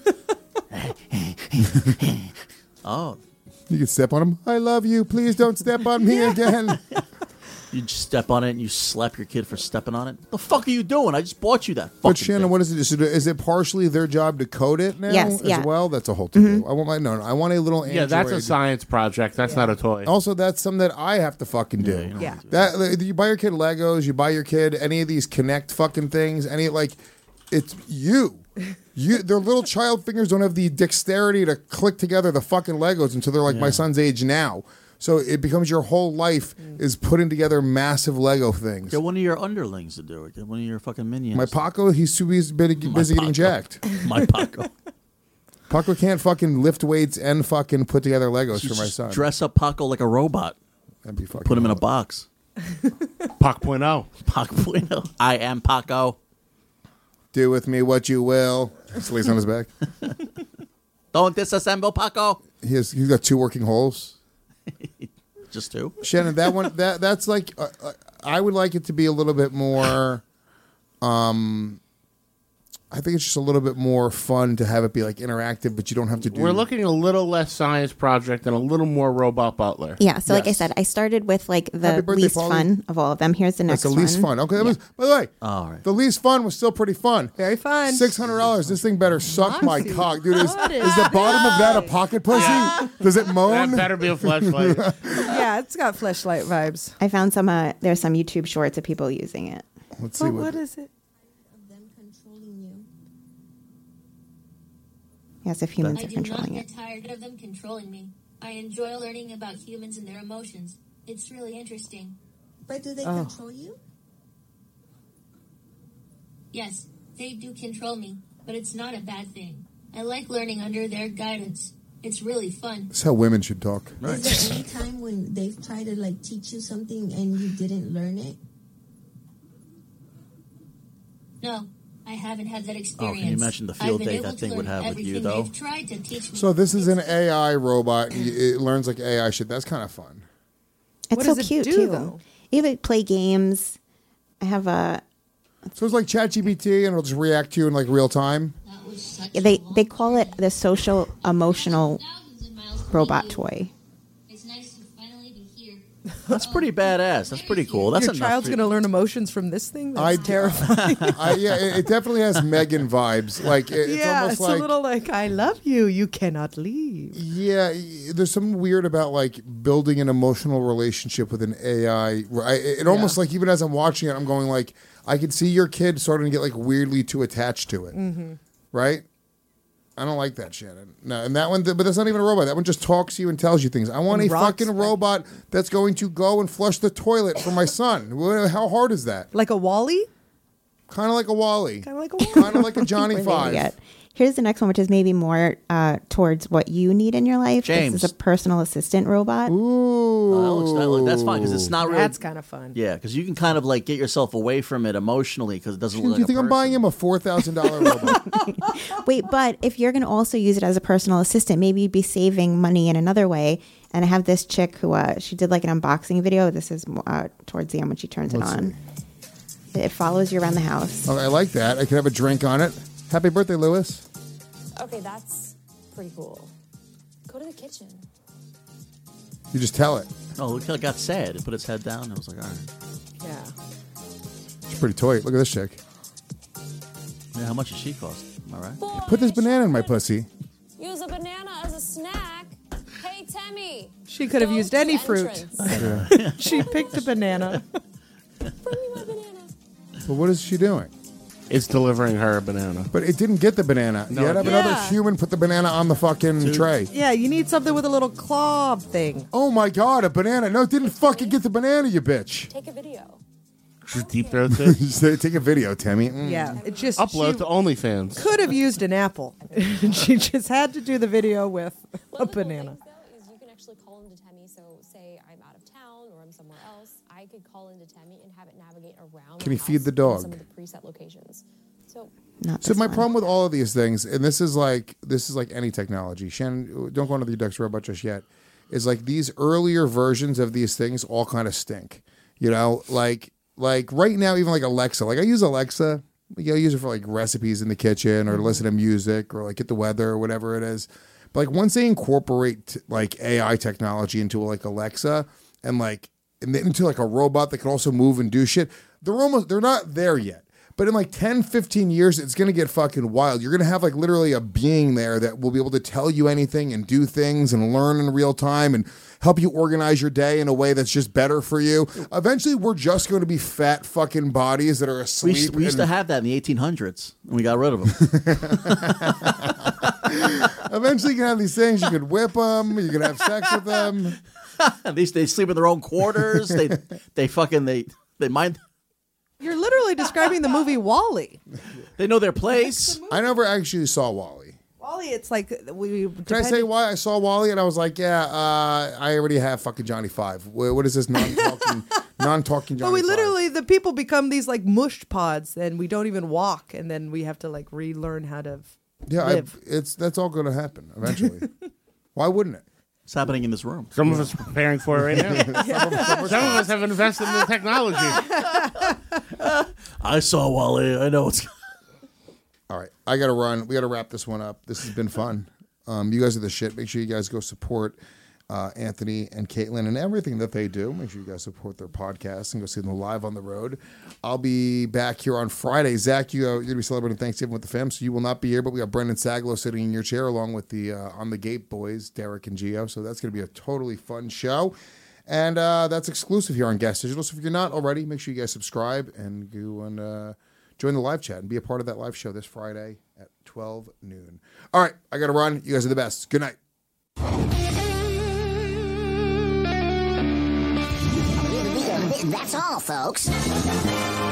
the night. Oh. You can step on him. I love you. Please don't step on me again. You just step on it and you slap your kid for stepping on it. What the fuck are you doing? I just bought you that fucking But Shannon, thing. what is it? Is it partially their job to code it now Yes, as yeah. well? That's a whole to-do. I want I want a little Android. Yeah, that's a science project. That's not a toy. Also, that's something that I have to fucking do. Yeah. That you buy your kid Legos, you buy your kid any of these Connect fucking things, it's you. Their little child fingers don't have the dexterity to click together the fucking Legos until they're like my son's age now. So it becomes your whole life is putting together massive Lego things. Get one of your underlings to do it. Get one of your fucking minions. My Paco, he's too busy getting jacked. My Paco. Paco can't fucking lift weights and fucking put together Legos for my Just son. dress up Paco like a robot. That'd be fucking Put him in a box. Pac.0. Pac.0. I am Paco. Do with me what you will. Slays on his back. Don't disassemble Paco. He's got 2 working holes. Just 2. Shannon, that one that's like I would like it to be a little bit more. I think it's just a little bit more fun to have it be like interactive, but you don't have to do. We're looking a little less science project and a little more robot butler. Yeah, so like I said, I started with like the Happy birthday, least Paulie. fun of all of them. Here's the next That's one. the least fun. Okay, that was, by the way, all right. The least fun was still pretty fun. Very fun. $600. This thing better suck my Moxie, cock, dude. Is what is the bottom of that a pocket pussy? Does it moan? That better be a flashlight. Yeah, it's got fleshlight vibes. I found there's some YouTube shorts of people using it. Let's But what is it? Yes, if humans I are do not controlling get it. tired of them controlling me. I enjoy learning about humans and their emotions. It's really interesting. But do they Oh. control you? Yes, they do control me, but it's not a bad thing. I like learning under their guidance. It's really fun. That's how women should talk. Is there any time when they've tried to like teach you something and you didn't learn it? No, I haven't had that Oh, experience. can you imagine the I've field been day able that to thing would learn have with you, everything though? they've tried to teach me. So this is an AI robot. And it learns like AI shit. That's kind of fun. It's What so does it cute do, too. though? You can play games. I have a. So it's like ChatGPT, and it'll just react to you in like real time. They call it the social emotional robot toy. It's nice to finally be here. That's pretty badass. That's pretty cool. That's Your enough child's for- going to learn emotions from this thing? That's I- terrifying. Yeah, it definitely has Megan vibes. Like it's yeah, almost it's like a little like, I love you. You cannot leave. yeah. There's something weird about like building an emotional relationship with an AI. It almost like even as I'm watching it, I'm going like I could see your kid starting to get like weirdly too attached to it. Mm-hmm. Right? I don't like that, Shannon. No, and that one, but that's not even a robot. That one just talks to you and tells you things. I want And a rocks fucking back. robot that's going to go and flush the toilet for my son. How hard is that? Like a Wall-E? Kind of like a Wall-E. Kind of like a Wall-E. Kind of like a Johnny We're there Five. yet. Here's the next one, which is maybe more towards what you need in your life. James. This is a personal assistant robot. Ooh. that's fine because it's not really. That's kind of fun. Yeah, because you can kind of like get yourself away from it emotionally because it doesn't Do look you like think a I'm buying him a $4,000 robot? Wait, but if you're going to also use it as a personal assistant, maybe you'd be saving money in another way. And I have this chick who she did like an unboxing video. This is towards the end when she turns Let's it on. It follows you around the house. Oh, I like that. I could have a drink on it. Happy birthday, Lewis. Okay, that's pretty cool. Go to the kitchen. You just tell it. Oh, look how it got sad. It put its head down. It was like, all right. Yeah. It's pretty toy. Look at this chick. Yeah, how much does she cost? Am I right? Put this banana in my pussy. Use a banana as a snack. Hey, Temmie. She could have used any fruit. Yeah. She picked a banana. But what is she doing? It's delivering her a banana. But it didn't get the banana. No, you had to have it another didn't. human put the banana on the fucking tray. Yeah, you need something with a little claw thing. Oh my god, a banana. No, it didn't fucking get the banana, you bitch. Take a video. Just deep throats it. Just take a video, Tammy. Yeah, it just Upload she to OnlyFans. could have used an apple. She just had to do the video with a banana. Is you can actually call into Temmie. So say I'm out of town or I'm somewhere else, I could call into Temmie and have it navigate around. Can the you feed house the in dog? Some of the preset locations. So So my problem with all of these things, and this is like any technology. Shannon, don't go into the Dex robot just yet. Is like these earlier versions of these things all kind of stink. You know, like right now, even like Alexa. Like I use Alexa. I use it for like recipes in the kitchen or listen to music or like get the weather or whatever it is. But like once they incorporate like AI technology into like Alexa and like into like a robot that can also move and do shit. They're not there yet. But in like 10, 15 years, it's going to get fucking wild. You're going to have like literally a being there that will be able to tell you anything and do things and learn in real time and help you organize your day in a way that's just better for you. Eventually, we're just going to be fat fucking bodies that are asleep. We used to have that in the 1800s, and we got rid of them. Eventually, you can have these things. You could whip them. You can have sex with them. They sleep in their own quarters. They mind. You're literally describing the movie WALL-E. They know their place. I never actually saw WALL-E. WALL-E, it's like Can I say why I saw WALL-E and I was like, yeah, I already have fucking Johnny Five. What is this non-talking Johnny But we Five? literally, the people become these like mush pods, and we don't even walk, and then we have to like relearn how to live. That's all going to happen eventually. Why wouldn't it? It's happening in this room. Some of us are preparing for it right now. Some of us have invested in the technology. I saw WALL-E. I know it's. All right, I got to run. We got to wrap this one up. This has been fun. You guys are the shit. Make sure you guys go support Anthony and Caitlin and everything that they do. Make sure you guys support their podcast and go see them live on the road. I'll be back here on Friday. Zach, you're going to be celebrating Thanksgiving with the fam, so you will not be here, but we got Brendan Saglow sitting in your chair along with the On the Gate boys, Derek and Gio. So that's going to be a totally fun show. And that's exclusive here on Gas Digital. So if you're not already, make sure you guys subscribe and go and join the live chat and be a part of that live show this Friday at 12 noon. All right, I got to run. You guys are the best. Good night. That's all, folks.